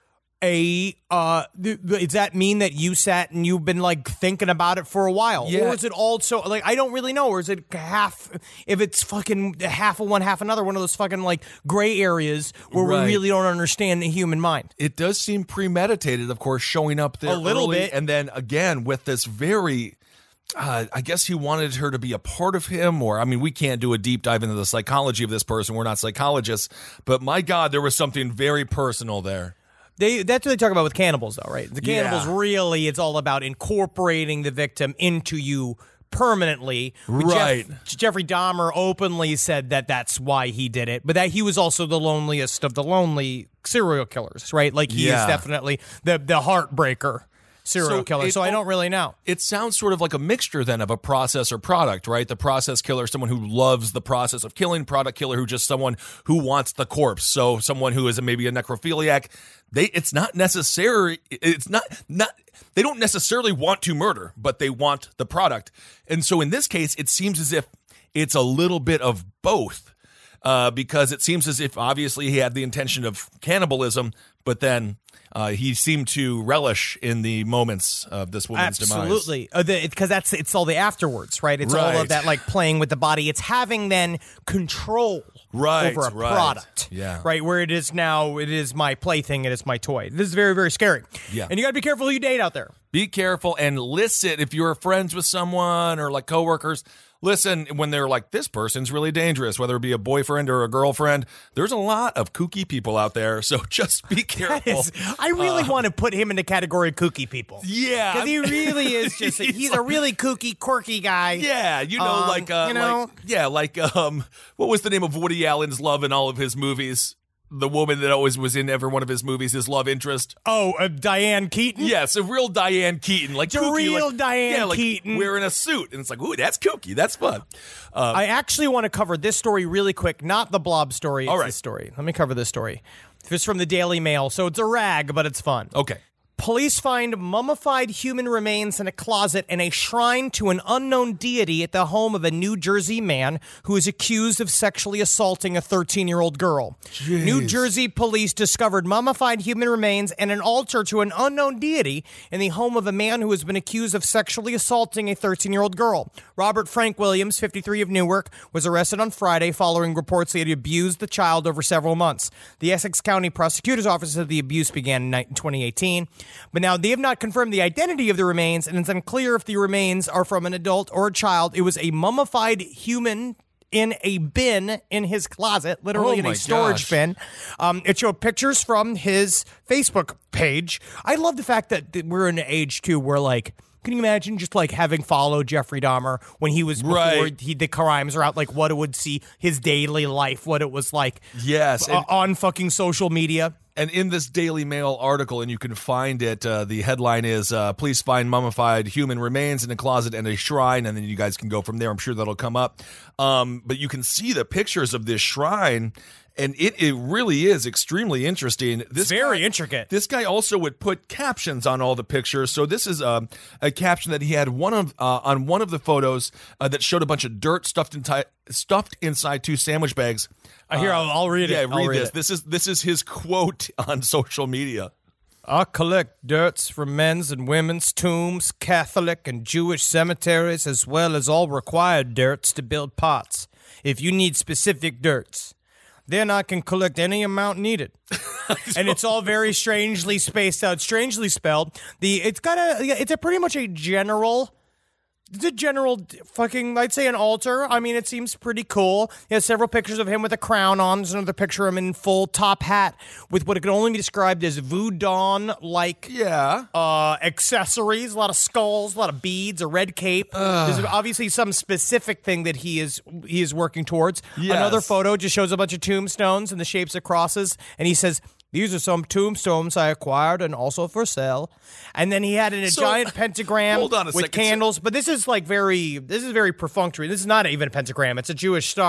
a uh th- does that mean that you sat and you've been like thinking about it for a while? Yeah. Or is it also like I don't really know, or is it half if it's fucking half of one, half another, one of those fucking like gray areas where Right. we really don't understand the human mind? It does seem premeditated, of course, showing up there A little early, bit. and then again with this very uh, I guess he wanted her to be a part of him, or I mean, we can't do a deep dive into the psychology of this person. We're not psychologists, but my God, there was something very personal there. They that's what they talk about with cannibals, though, right? The cannibals Yeah. really, it's all about incorporating the victim into you permanently. But Right. Jeff, Jeffrey Dahmer openly said that that's why he did it, but that he was also the loneliest of the lonely serial killers, right? Like he Yeah. is definitely the the heartbreaker serial So killer. it So I al- don't really know. It sounds sort of like a mixture then of a process or product, right? The process killer, someone who loves the process of killing, product killer, who just someone who wants the corpse. So someone who is maybe a necrophiliac. They, it's not necessary. It's not, not, they don't necessarily want to murder, but they want the product. And so in this case, it seems as if it's a little bit of both, uh, because it seems as if obviously he had the intention of cannibalism, but then uh, he seemed to relish in the moments of this woman's demise. Absolutely, because that's it's all the afterwards, right? It's all Right. of that, like playing with the body. It's having then control Right, over a right. product, Yeah. right. Where it is now, it is my plaything, it is my toy. This is very, very scary. Yeah. And you got to be careful who you date out there. Be careful and listen if you're friends with someone or like coworkers. Listen when they're like, this person's really dangerous, whether it be a boyfriend or a girlfriend. There's a lot of kooky people out there, so just be careful. That is- I really want to put him in the category of kooky people. Yeah. Because he really is just, he's, He's a really kooky, quirky guy. Yeah, you know, Um, like, uh, you know? like, yeah, like, um, what was the name of Woody Allen's love in all of his movies? The woman that always was in every one of his movies, his love interest. Oh, uh, Diane Keaton? Yes, a real Diane Keaton, like The kooky, real like, Diane yeah, like Keaton. wearing a suit, and it's like, ooh, that's kooky, that's fun. Uh, I actually want to cover this story really quick, not the Blob story. It's All right. this story. Let me cover this story. It's from the Daily Mail, so it's a rag, but it's fun. okay. Police find mummified human remains in a closet and a shrine to an unknown deity at the home of a New Jersey man who is accused of sexually assaulting a thirteen-year-old girl. New Jersey police discovered mummified human remains and an altar to an unknown deity in the home of a man who has been accused of sexually assaulting a thirteen-year-old girl. Robert Frank Williams, fifty-three, of Newark, was arrested on Friday following reports that he had abused the child over several months. The Essex County Prosecutor's Office said the abuse began in twenty eighteen. But now they have not confirmed the identity of the remains, and it's unclear if the remains are from an adult or a child. It was a mummified human in a bin in his closet, literally Oh in my a storage gosh. bin. Um, it showed pictures from his Facebook page. I love the fact that that we're in an age, too, where, like, can you imagine just, like, having followed Jeffrey Dahmer when he was, before Right. he, the crimes are out, like, what it would see, his daily life, what it was like Yes, uh, and- on fucking social media. And in this Daily Mail article, and you can find it, uh, the headline is, uh, police find mummified human remains in a closet and a shrine, and then you guys can go from there. I'm sure that'll come up. Um, but you can see the pictures of this shrine, and it, it really is extremely interesting. This It's very guy- intricate. This guy also would put captions on all the pictures. So this is um, a caption that he had one of uh, on one of the photos uh, that showed a bunch of dirt stuffed inside stuffed inside two sandwich bags. Uh, here, I'll, I'll read it. Yeah, I'll read read this. it. This is this is his quote on social media. I collect dirts from men's and women's tombs, Catholic and Jewish cemeteries, as well as all required dirts to build pots. If you need specific dirts, then I can collect any amount needed. And it's all very strangely spaced out, strangely spelled. The it's got a it's a pretty much a general. It's a general d- fucking, I'd say an altar. I mean, it seems pretty cool. He has several pictures of him with a crown on. There's another picture of him in full top hat with what it can only be described as Voodoo-like Yeah. uh, accessories, a lot of skulls, a lot of beads, a red cape. There's obviously some specific thing that he is he is working towards. Yes. Another photo just shows a bunch of tombstones in the shapes of crosses, and he says, "These are some tombstones I acquired and also for sale." And then he had in a So, giant pentagram hold on a with second. candles. But this is like very, this is very perfunctory. This is not even a pentagram. It's a Jewish star.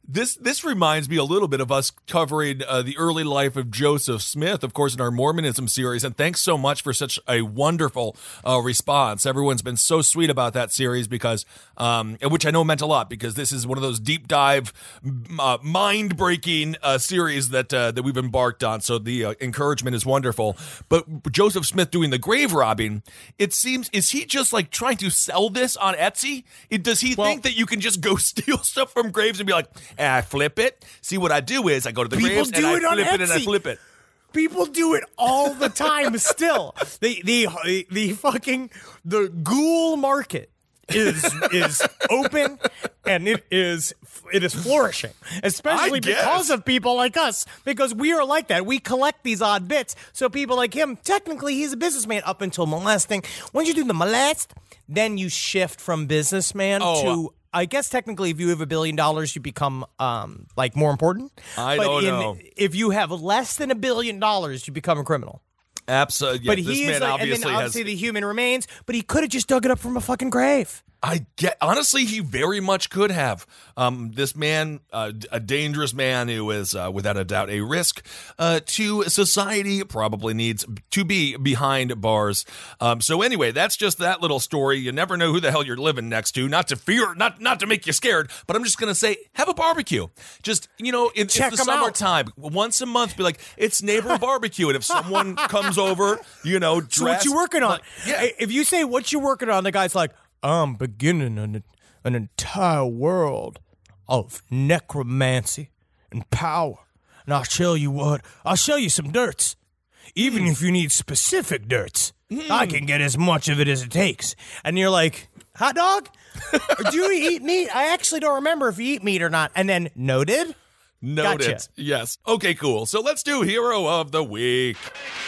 This this reminds me a little bit of us covering uh, the early life of Joseph Smith, of course, in our Mormonism series. And thanks so much for such a wonderful uh, response. Everyone's been so sweet about that series because, um, which I know meant a lot because this is one of those deep dive, uh, mind breaking uh, series that uh, that we've embarked on. So the uh, encouragement is wonderful. But Joseph Smith doing the grave robbing, it seems, is he just like trying to sell this on Etsy? It, does he Well, think that you can just go steal stuff from graves and be like, and I flip it. See, what I do is I go to the People graves do and I it on flip it and I Etsy. flip it. People do it all the time still. The the the fucking the ghoul market is is open and it is it is flourishing, especially I guess. because of people like us, because we are like that. We collect these odd bits. So people like him, technically he's a businessman up until molesting. Once you do the molest, then you shift from businessman Oh, to I guess technically, if you have a billion dollars, you become um, like more important. I but don't in, know. If you have less than a billion dollars, you become a criminal. Absolutely. Yeah, but this he man is like, and obviously then obviously has. the human remains. But he could have just dug it up from a fucking grave. I get. Honestly, he very much could have. Um, this man, uh, a dangerous man who is, uh, without a doubt, a risk uh, to society. Probably needs to be behind bars. Um, so anyway, that's just that little story. You never know who the hell you're living next to. Not to fear, not not to make you scared, but I'm just gonna say, have a barbecue. Just you know, it, Check it's the 'em out. summertime. Once a month, be like, it's neighbor barbecue, and if someone comes over, you know, dress, So what you working on? like- yeah. If you say what you working on, the guy's like, I'm beginning an, an entire world of necromancy and power. And I'll tell you what, I'll show you some dirts. Even if you need specific dirts, I can get as much of it as it takes. And you're like, hot dog? Or do you eat meat? I actually don't remember if you eat meat or not. And then noted? Noted. Gotcha. Yes. Okay, cool. So let's do Hero of the Week.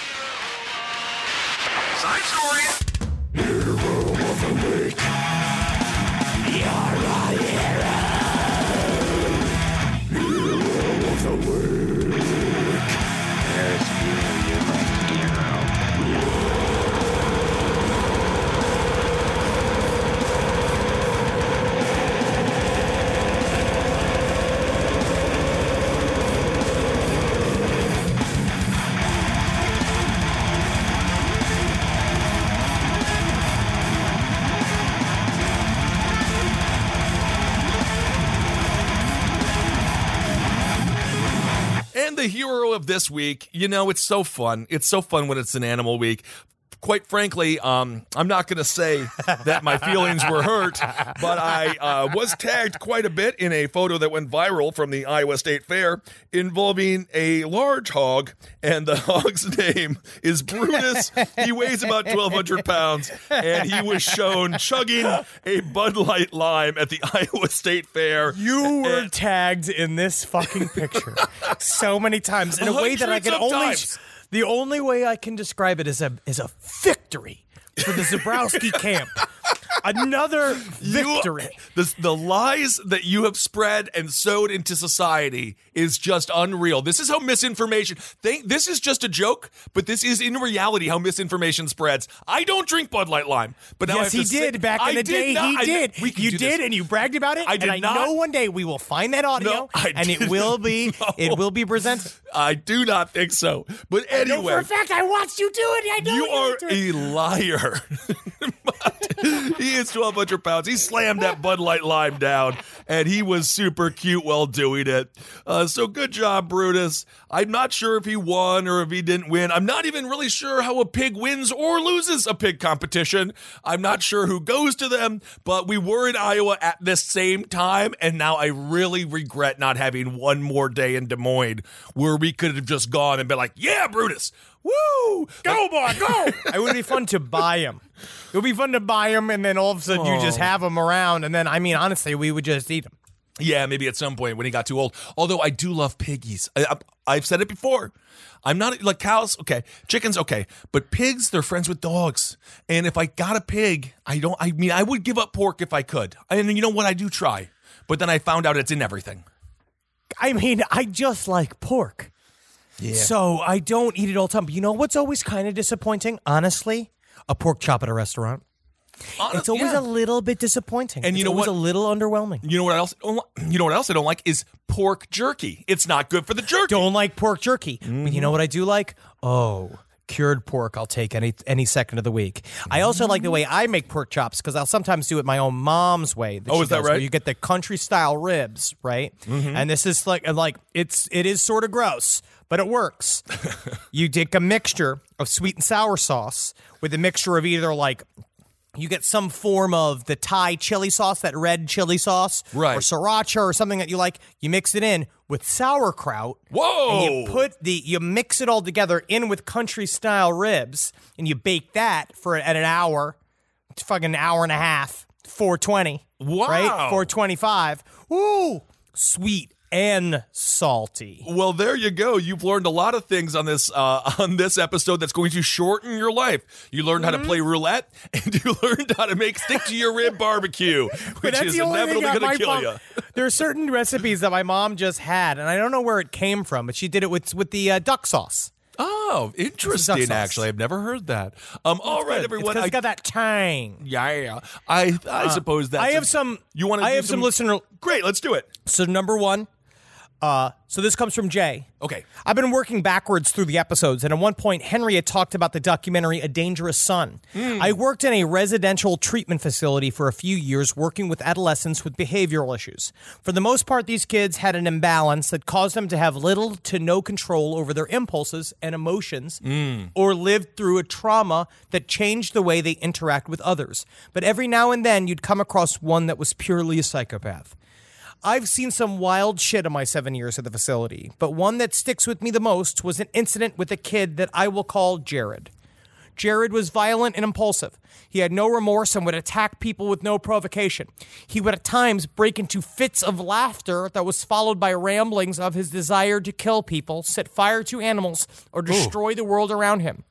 Side story. And the hero of this week, you know, it's so fun. It's so fun when it's an animal week. Quite frankly, um, I'm not going to say that my feelings were hurt, but I uh, was tagged quite a bit in a photo that went viral from the Iowa State Fair involving a large hog, and the hog's name is Brutus. He weighs about twelve hundred pounds, and he was shown chugging a Bud Light Lime at the Iowa State Fair. You were And- tagged in this fucking picture so many times in a way that I Hundreds can of only. times. The only way I can describe it is a is a victory for the Zabrowski camp. Another victory. You, the, the lies that you have spread and sowed into society is just unreal. This is how misinformation. Think this is just a joke, but this is in reality how misinformation spreads. I don't drink Bud Light Lime, but now I Yes, have he to say- did back in I the did day. not- He I- did. we can You do did, this. and you bragged about it. I did and I not. know one day we will find that audio, No, I and it didn't. will be No. it will be presented. I do not think so. But I know anyway, for a fact, I watched you do it. I know you you are do it. a liar. But he is twelve hundred pounds. He slammed that Bud Light Lime down, and he was super cute while doing it. Uh, so good job, Brutus. I'm not sure if he won or if he didn't win. I'm not even really sure how a pig wins or loses a pig competition. I'm not sure who goes to them, but we were in Iowa at this same time, and now I really regret not having one more day in Des Moines where we could have just gone and been like, yeah, Brutus, woo, go, boy, go. It would be fun to buy him. It would be fun to buy him, and then all of a sudden you just Oh. have him around, and then, I mean, honestly, we would just eat him. Yeah, maybe at some point when he got too old. Although I do love piggies. I, I, I've said it before. I'm not like cows. Okay, chickens. Okay, but pigs, they're friends with dogs. And if I got a pig, I don't. I mean, I would give up pork if I could. And you know what? I do try. But then I found out it's in everything. I mean, I just like pork. Yeah. So I don't eat it all the time. But you know what's always kind of disappointing? Honestly, a pork chop at a restaurant. Honest- it's always yeah. a little bit disappointing. And you it's know always what? a little underwhelming. You know what else? You know what else I don't like is pork jerky. It's not good for the jerky. Don't like pork jerky. Mm-hmm. But you know what I do like? Oh, cured pork. I'll take any any second of the week. I also like the way I make pork chops because I'll sometimes do it my own mom's way. Oh, she is that does, right? Where you get the country style ribs, right? Mm-hmm. And this is like like it's it is sort of gross, but it works. You take a mixture of sweet and sour sauce with a mixture of either like you get some form of the Thai chili sauce, that red chili sauce, Right. or sriracha or something that you like. You mix it in with sauerkraut. Whoa! And you put the you mix it all together in with country style ribs, and you bake that for at an hour, it's fucking an hour and a half, four twenty. Wow. Right, four twenty five. Ooh, sweet and salty. Well, there you go. You've learned a lot of things on this uh, on this episode that's going to shorten your life. You learned how to play roulette, and you learned how to make stick to your rib barbecue, But which that's is the only thing inevitably that going my to kill mom- you. There are certain recipes that my mom just had, and I don't know where it came from, but she did it with with the uh, duck sauce. Oh, interesting. sauce. Actually, I've never heard that. Um, all right, Good. everyone. It's 'cause I, it's got that tang. yeah, yeah. I I suppose that I have some. You want to? I have some listener. Great, let's do it. So number one. Uh, so this comes from Jay. Okay. I've been working backwards through the episodes, and at one point, Henry had talked about the documentary A Dangerous Son. Mm. I worked in a residential treatment facility for a few years, working with adolescents with behavioral issues. For the most part, these kids had an imbalance that caused them to have little to no control over their impulses and emotions, Mm. or lived through a trauma that changed the way they interact with others. But every now and then, you'd come across one that was purely a psychopath. I've seen some wild shit in my seven years at the facility, but one that sticks with me the most was an incident with a kid that I will call Jared. Jared was violent and impulsive. He had no remorse and would attack people with no provocation. He would at times break into fits of laughter that was followed by ramblings of his desire to kill people, set fire to animals, or destroy the world around him.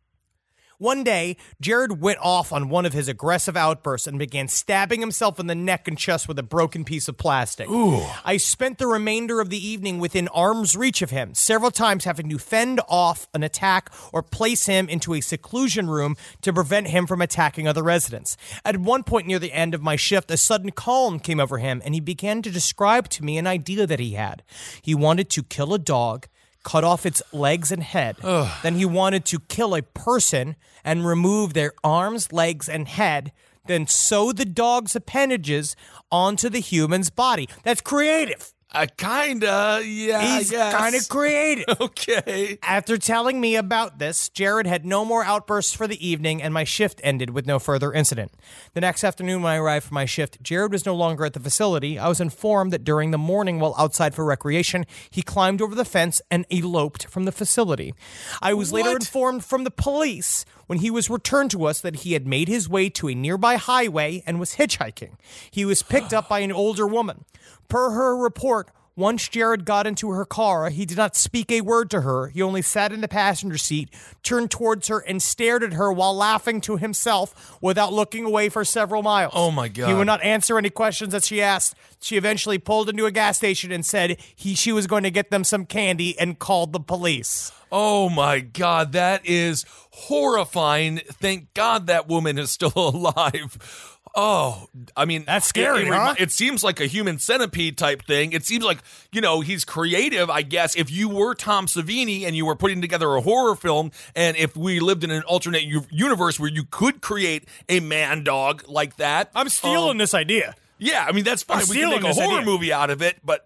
One day, Jared went off on one of his aggressive outbursts and began stabbing himself in the neck and chest with a broken piece of plastic. Ooh. I spent the remainder of the evening within arm's reach of him, several times having to fend off an attack or place him into a seclusion room to prevent him from attacking other residents. At one point near the end of my shift, a sudden calm came over him, and he began to describe to me an idea that he had. He wanted to kill a dog, cut off its legs and head. Ugh. Then he wanted to kill a person and remove their arms, legs, and head, then sew the dog's appendages onto the human's body. That's creative. Uh, kinda, yeah. He's yes. kind of creative. Okay. After telling me about this, Jared had no more outbursts for the evening, and my shift ended with no further incident. The next afternoon when I arrived for my shift, Jared was no longer at the facility. I was informed that during the morning while outside for recreation, he climbed over the fence and eloped from the facility. I was later What? informed from the police when he was returned to us that he had made his way to a nearby highway and was hitchhiking. He was picked up by an older woman. Per her report, once Jared got into her car, he did not speak a word to her. He only sat in the passenger seat, turned towards her, and stared at her while laughing to himself without looking away for several miles. Oh, my God. He would not answer any questions that she asked. She eventually pulled into a gas station and said he she was going to get them some candy and called the police. Oh my God, that is horrifying. Thank God that woman is still alive. Oh, I mean, That's scary, it, it, huh? It seems like a human centipede type thing. It seems like, you know, he's creative, I guess. If you were Tom Savini and you were putting together a horror film, and if we lived in an alternate u- universe where you could create a man dog like that. I'm stealing um, this idea. Yeah, I mean, that's fine. I'm We can stealing make a this horror idea. movie out of it, but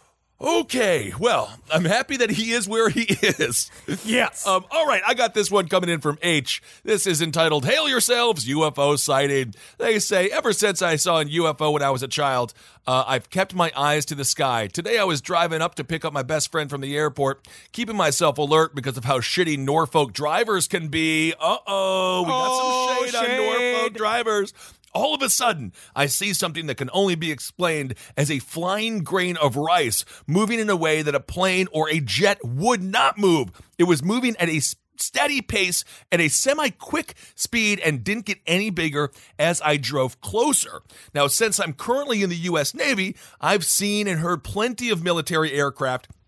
okay. Well, I'm happy that he is where he is. Yes. Um, all right, I got this one coming in from H. This is entitled, Hail Yourselves, U F O Sighted. They say, ever since I saw a U F O when I was a child, uh, I've kept my eyes to the sky. Today I was driving up to pick up my best friend from the airport, keeping myself alert because of how shitty Norfolk drivers can be. Uh-oh, we got Oh, some shade, on shade. Norfolk drivers. All of a sudden, I see something that can only be explained as a flying grain of rice moving in a way that a plane or a jet would not move. It was moving at a s- steady pace at a semi-quick speed and didn't get any bigger as I drove closer. Now, since I'm currently in the U S Navy, I've seen and heard plenty of military aircraft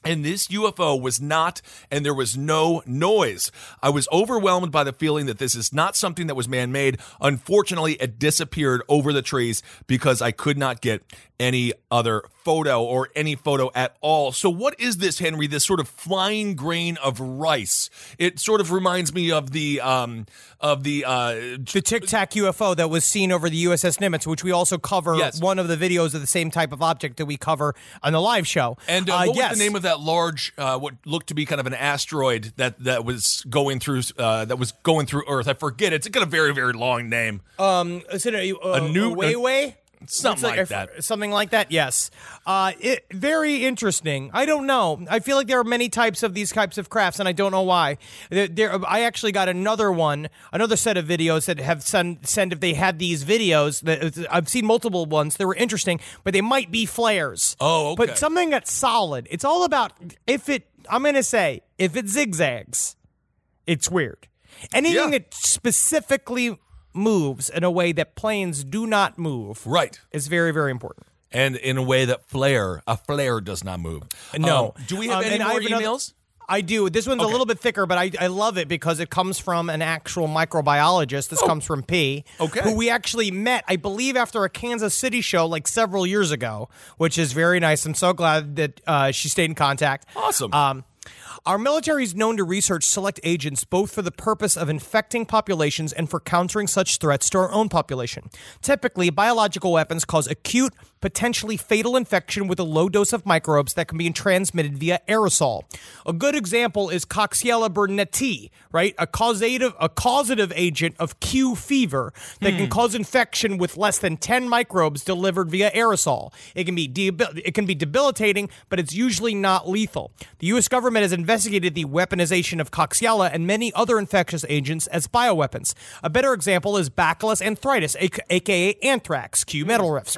And this U F O was not, and there was no noise. I was overwhelmed by the feeling that this is not something that was man-made. Unfortunately, it disappeared over the trees because I could not get any other photo or any photo at all. So what is this, Henry, this sort of flying grain of rice? It sort of reminds me of the um, of the uh, the Tic Tac U F O that was seen over the U S S Nimitz, which we also cover. Yes. One of the videos of the same type of object that we cover on the live show. And uh, uh, what yes. was the name of that large, uh, what looked to be kind of an asteroid that that was going through uh, that was going through Earth? I forget. It's got a very very long name. Um, is it a, uh, A new- a Weiwei? Something like, a- that. Something like that, yes. Uh, it, very interesting. I don't know. I feel like there are many types of these types of crafts, and I don't know why. There, there, I actually got another one, another set of videos that have sent, sent if they had these videos. That I've seen multiple ones. They were interesting, but they might be flares. Oh, okay. But something that's solid. It's all about if it, I'm going to say, if it zigzags, it's weird. Anything Yeah. that specifically moves in a way that planes do not move Right. is very, very important. And in a way that flare, a flare does not move. No. Um, do we have Um, any and I more have another- emails? I do. This one's Okay. a little bit thicker, but I, I love it because it comes from an actual microbiologist. This comes from P. Okay. Who we actually met, I believe, after a Kansas City show like several years ago, which is very nice. I'm so glad that uh, she stayed in contact. Awesome. Um, Our military is known to research select agents both for the purpose of infecting populations and for countering such threats to our own population. Typically, biological weapons cause acute, potentially fatal infection with a low dose of microbes that can be transmitted via aerosol. A good example is Coxiella burnetii, right? A causative, a causative agent of Q fever that can cause infection with less than ten microbes delivered via aerosol. It can be debil- it can be debilitating, but it's usually not lethal. The U S government has investigated the weaponization of Coxiella and many other infectious agents as bioweapons. A better example is Bacillus anthracis, aka anthrax. Cue metal riffs.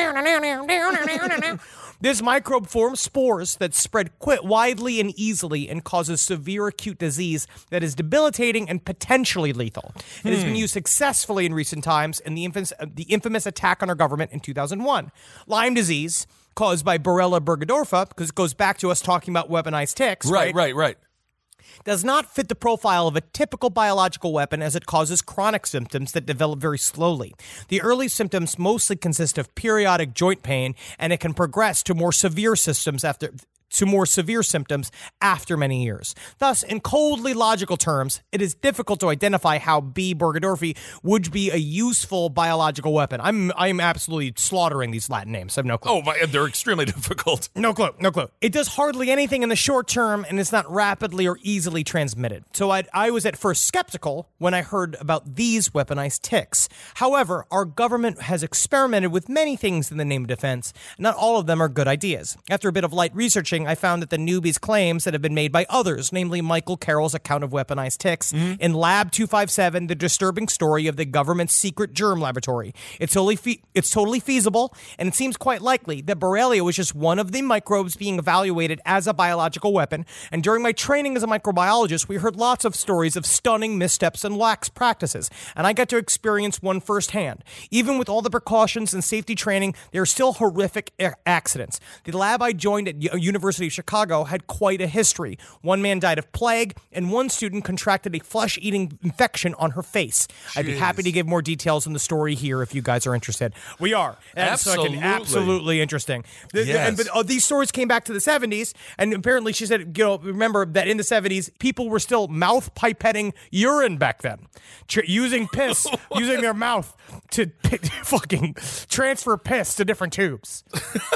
This microbe forms spores that spread quite widely and easily and causes severe acute disease that is debilitating and potentially lethal. It has been used successfully in recent times in the infamous, the infamous attack on our government in two thousand one. Lyme disease, caused by Borrelia burgdorferi, because it goes back to us talking about weaponized ticks, Right, right, right. does not fit the profile of a typical biological weapon as it causes chronic symptoms that develop very slowly. The early symptoms mostly consist of periodic joint pain, and it can progress to more severe symptoms after to more severe symptoms after many years. Thus, in coldly logical terms, it is difficult to identify how B. burgdorferi would be a useful biological weapon. I'm I'm absolutely slaughtering these Latin names. I have no clue. Oh, my, they're extremely difficult. No clue, no clue. It does hardly anything in the short term, and it's not rapidly or easily transmitted. So I, I was at first skeptical when I heard about these weaponized ticks. However, our government has experimented with many things in the name of defense. Not all of them are good ideas. After a bit of light researching, I found that the newbies' claims that have been made by others, namely Michael Carroll's account of weaponized ticks, mm-hmm. in Lab two fifty-seven, the disturbing story of the government's secret germ laboratory. It's totally, fe- it's totally feasible, and it seems quite likely that Borrelia was just one of the microbes being evaluated as a biological weapon. And during my training as a microbiologist, we heard lots of stories of stunning missteps and lax practices, and I got to experience one firsthand. Even with all the precautions and safety training, there are still horrific a- accidents. The lab I joined at U- University of Chicago had quite a history. One man died of plague, and one student contracted a flesh-eating infection on her face. Jeez. I'd be happy to give more details on the story here if you guys are interested. We are. That's Absolutely. absolutely interesting. The, Yes. and, but uh, these stories came back to the seventies, and apparently she said, you know, remember that in the seventies, people were still mouth pipetting urine back then, Tr- using piss, using their mouth to p- fucking transfer piss to different tubes.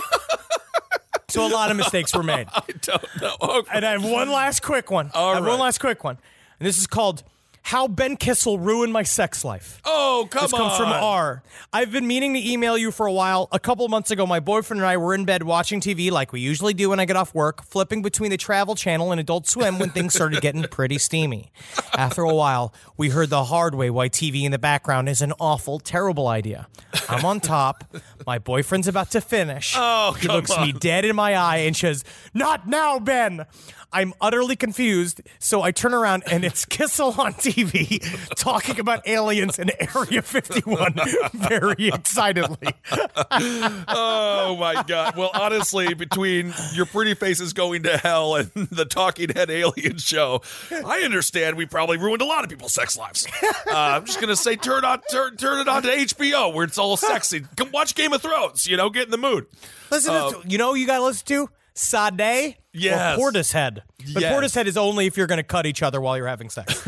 So a lot of mistakes were made. I don't know. Okay. And I have one last quick one. All I have right. one last quick one. And this is called How Ben Kissel Ruined My Sex Life. Oh, come This on. comes from R. I've been meaning to email you for a while. A couple months ago, my boyfriend and I were in bed watching T V like we usually do when I get off work, flipping between the Travel Channel and Adult Swim when things started getting pretty steamy. After a while, we heard the hard way why T V in the background is an awful, terrible idea. I'm on top. My boyfriend's about to finish. Oh, He come looks on. me dead in my eye and says, "Not now, Ben." I'm utterly confused, so I turn around and it's Kissel on T V talking about aliens in Area fifty-one very excitedly. Oh, my God. Well, honestly, between your pretty faces going to hell and the Talking Head Alien show, I understand we probably ruined a lot of people's sex lives. Uh, I'm just going to say turn on, turn, turn it on to H B O where it's all sexy. Come watch Game of Thrones, you know, get in the mood. Listen, Uh, to, you know who you got to listen to? Sade Yes. or Portishead. But Yes. Portishead is only if you're going to cut each other while you're having sex.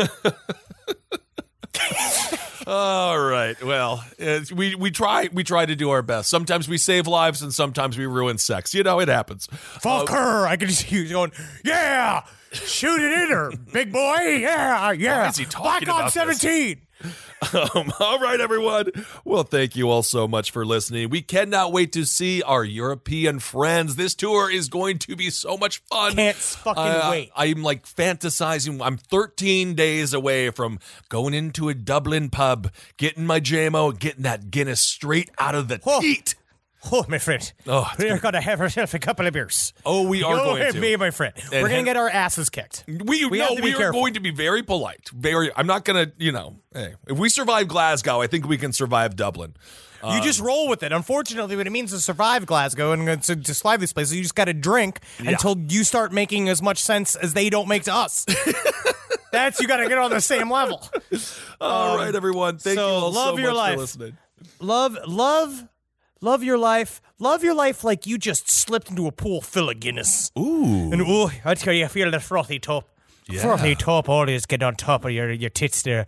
All right. Well, uh, we we try we try to do our best. Sometimes we save lives and sometimes we ruin sex. You know, it happens. Fuck her. I can just hear you going, yeah, shoot it in her, big boy. Yeah, yeah. Why is he talking Black on about this? seventeen. Um, all right, everyone. Well, thank you all so much for listening. We cannot wait to see our European friends. This tour is going to be so much fun. Can't fucking Uh, wait. I'm like fantasizing. I'm thirteen days away from going into a Dublin pub, getting my J M O, getting that Guinness straight out of the Oh. teat. Oh, my friend. Oh, We're going to have ourselves a couple of beers. Oh, we are Go going ahead, to. me, my friend. We're going Hen- to get our asses kicked. We, We no, have to be we are careful. going to be very polite. Very. I'm not going to, you know, hey, if we survive Glasgow, I think we can survive Dublin. You just roll with it. Unfortunately, what it means to survive Glasgow and to, to survive these places, you just got to drink until you start making as much sense as they don't make to us. That's, you got to get on the same level. All right, everyone. Thank so you all love so your much life. for listening. Love, love, love your life. Love your life like you just slipped into a pool full of Guinness. Ooh. And oh, I tell you, I feel the frothy top. Yeah. Frothy top always get on top of your, your tits there.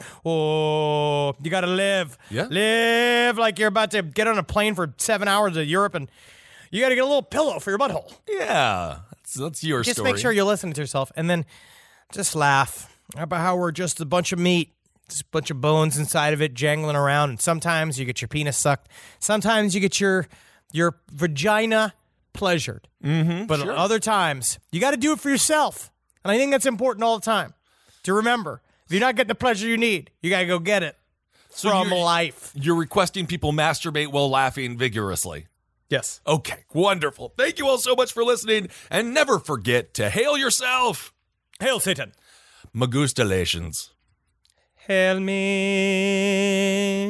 Oh, you got to live. Yeah. Live like you're about to get on a plane for seven hours to Europe and you got to get a little pillow for your butthole. Yeah. That's, that's your Just story. make sure you're listening to yourself and then just laugh about how we're just a bunch of meat. Just a bunch of bones inside of it jangling around. And sometimes you get your penis sucked. Sometimes you get your your vagina pleasured. Mm-hmm, but other times, you got to do it for yourself. And I think that's important all the time to remember. If you're not getting the pleasure you need, you got to go get it So from you're- life. You're requesting people masturbate while laughing vigorously. Yes. Okay, wonderful. Thank you all so much for listening. And never forget to hail yourself. Hail Satan. Magustalations. Hail me.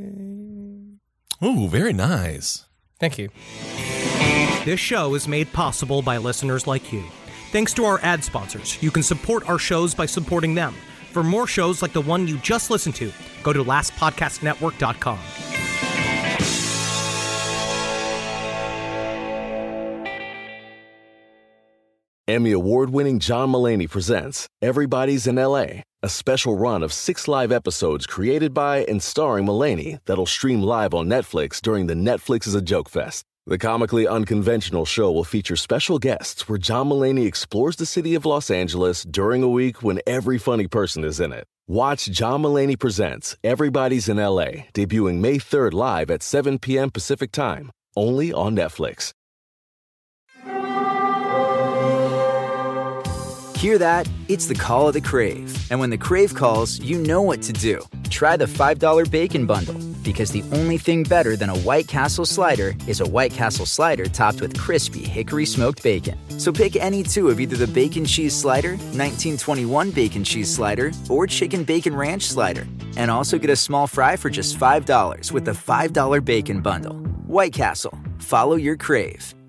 Ooh, very nice. Thank you. This show is made possible by listeners like you. Thanks to our ad sponsors, you can support our shows by supporting them. For more shows like the one you just listened to, go to last podcast network dot com. Emmy award-winning John Mulaney presents Everybody's in L A, a special run of six live episodes created by and starring Mulaney that'll stream live on Netflix during the Netflix is a Joke Fest. The comically unconventional show will feature special guests where John Mulaney explores the city of Los Angeles during a week when every funny person is in it. Watch John Mulaney Presents Everybody's in L A, debuting May third live at seven p.m. Pacific Time, only on Netflix. Hear that? It's the call of the Crave. And when the Crave calls, you know what to do. Try the five dollar Bacon Bundle, because the only thing better than a White Castle slider is a White Castle slider topped with crispy hickory smoked bacon. So pick any two of either the Bacon Cheese Slider, nineteen twenty-one Bacon Cheese Slider, or Chicken Bacon Ranch Slider. And also get a small fry for just five dollars with the five dollar Bacon Bundle. White Castle. Follow your Crave.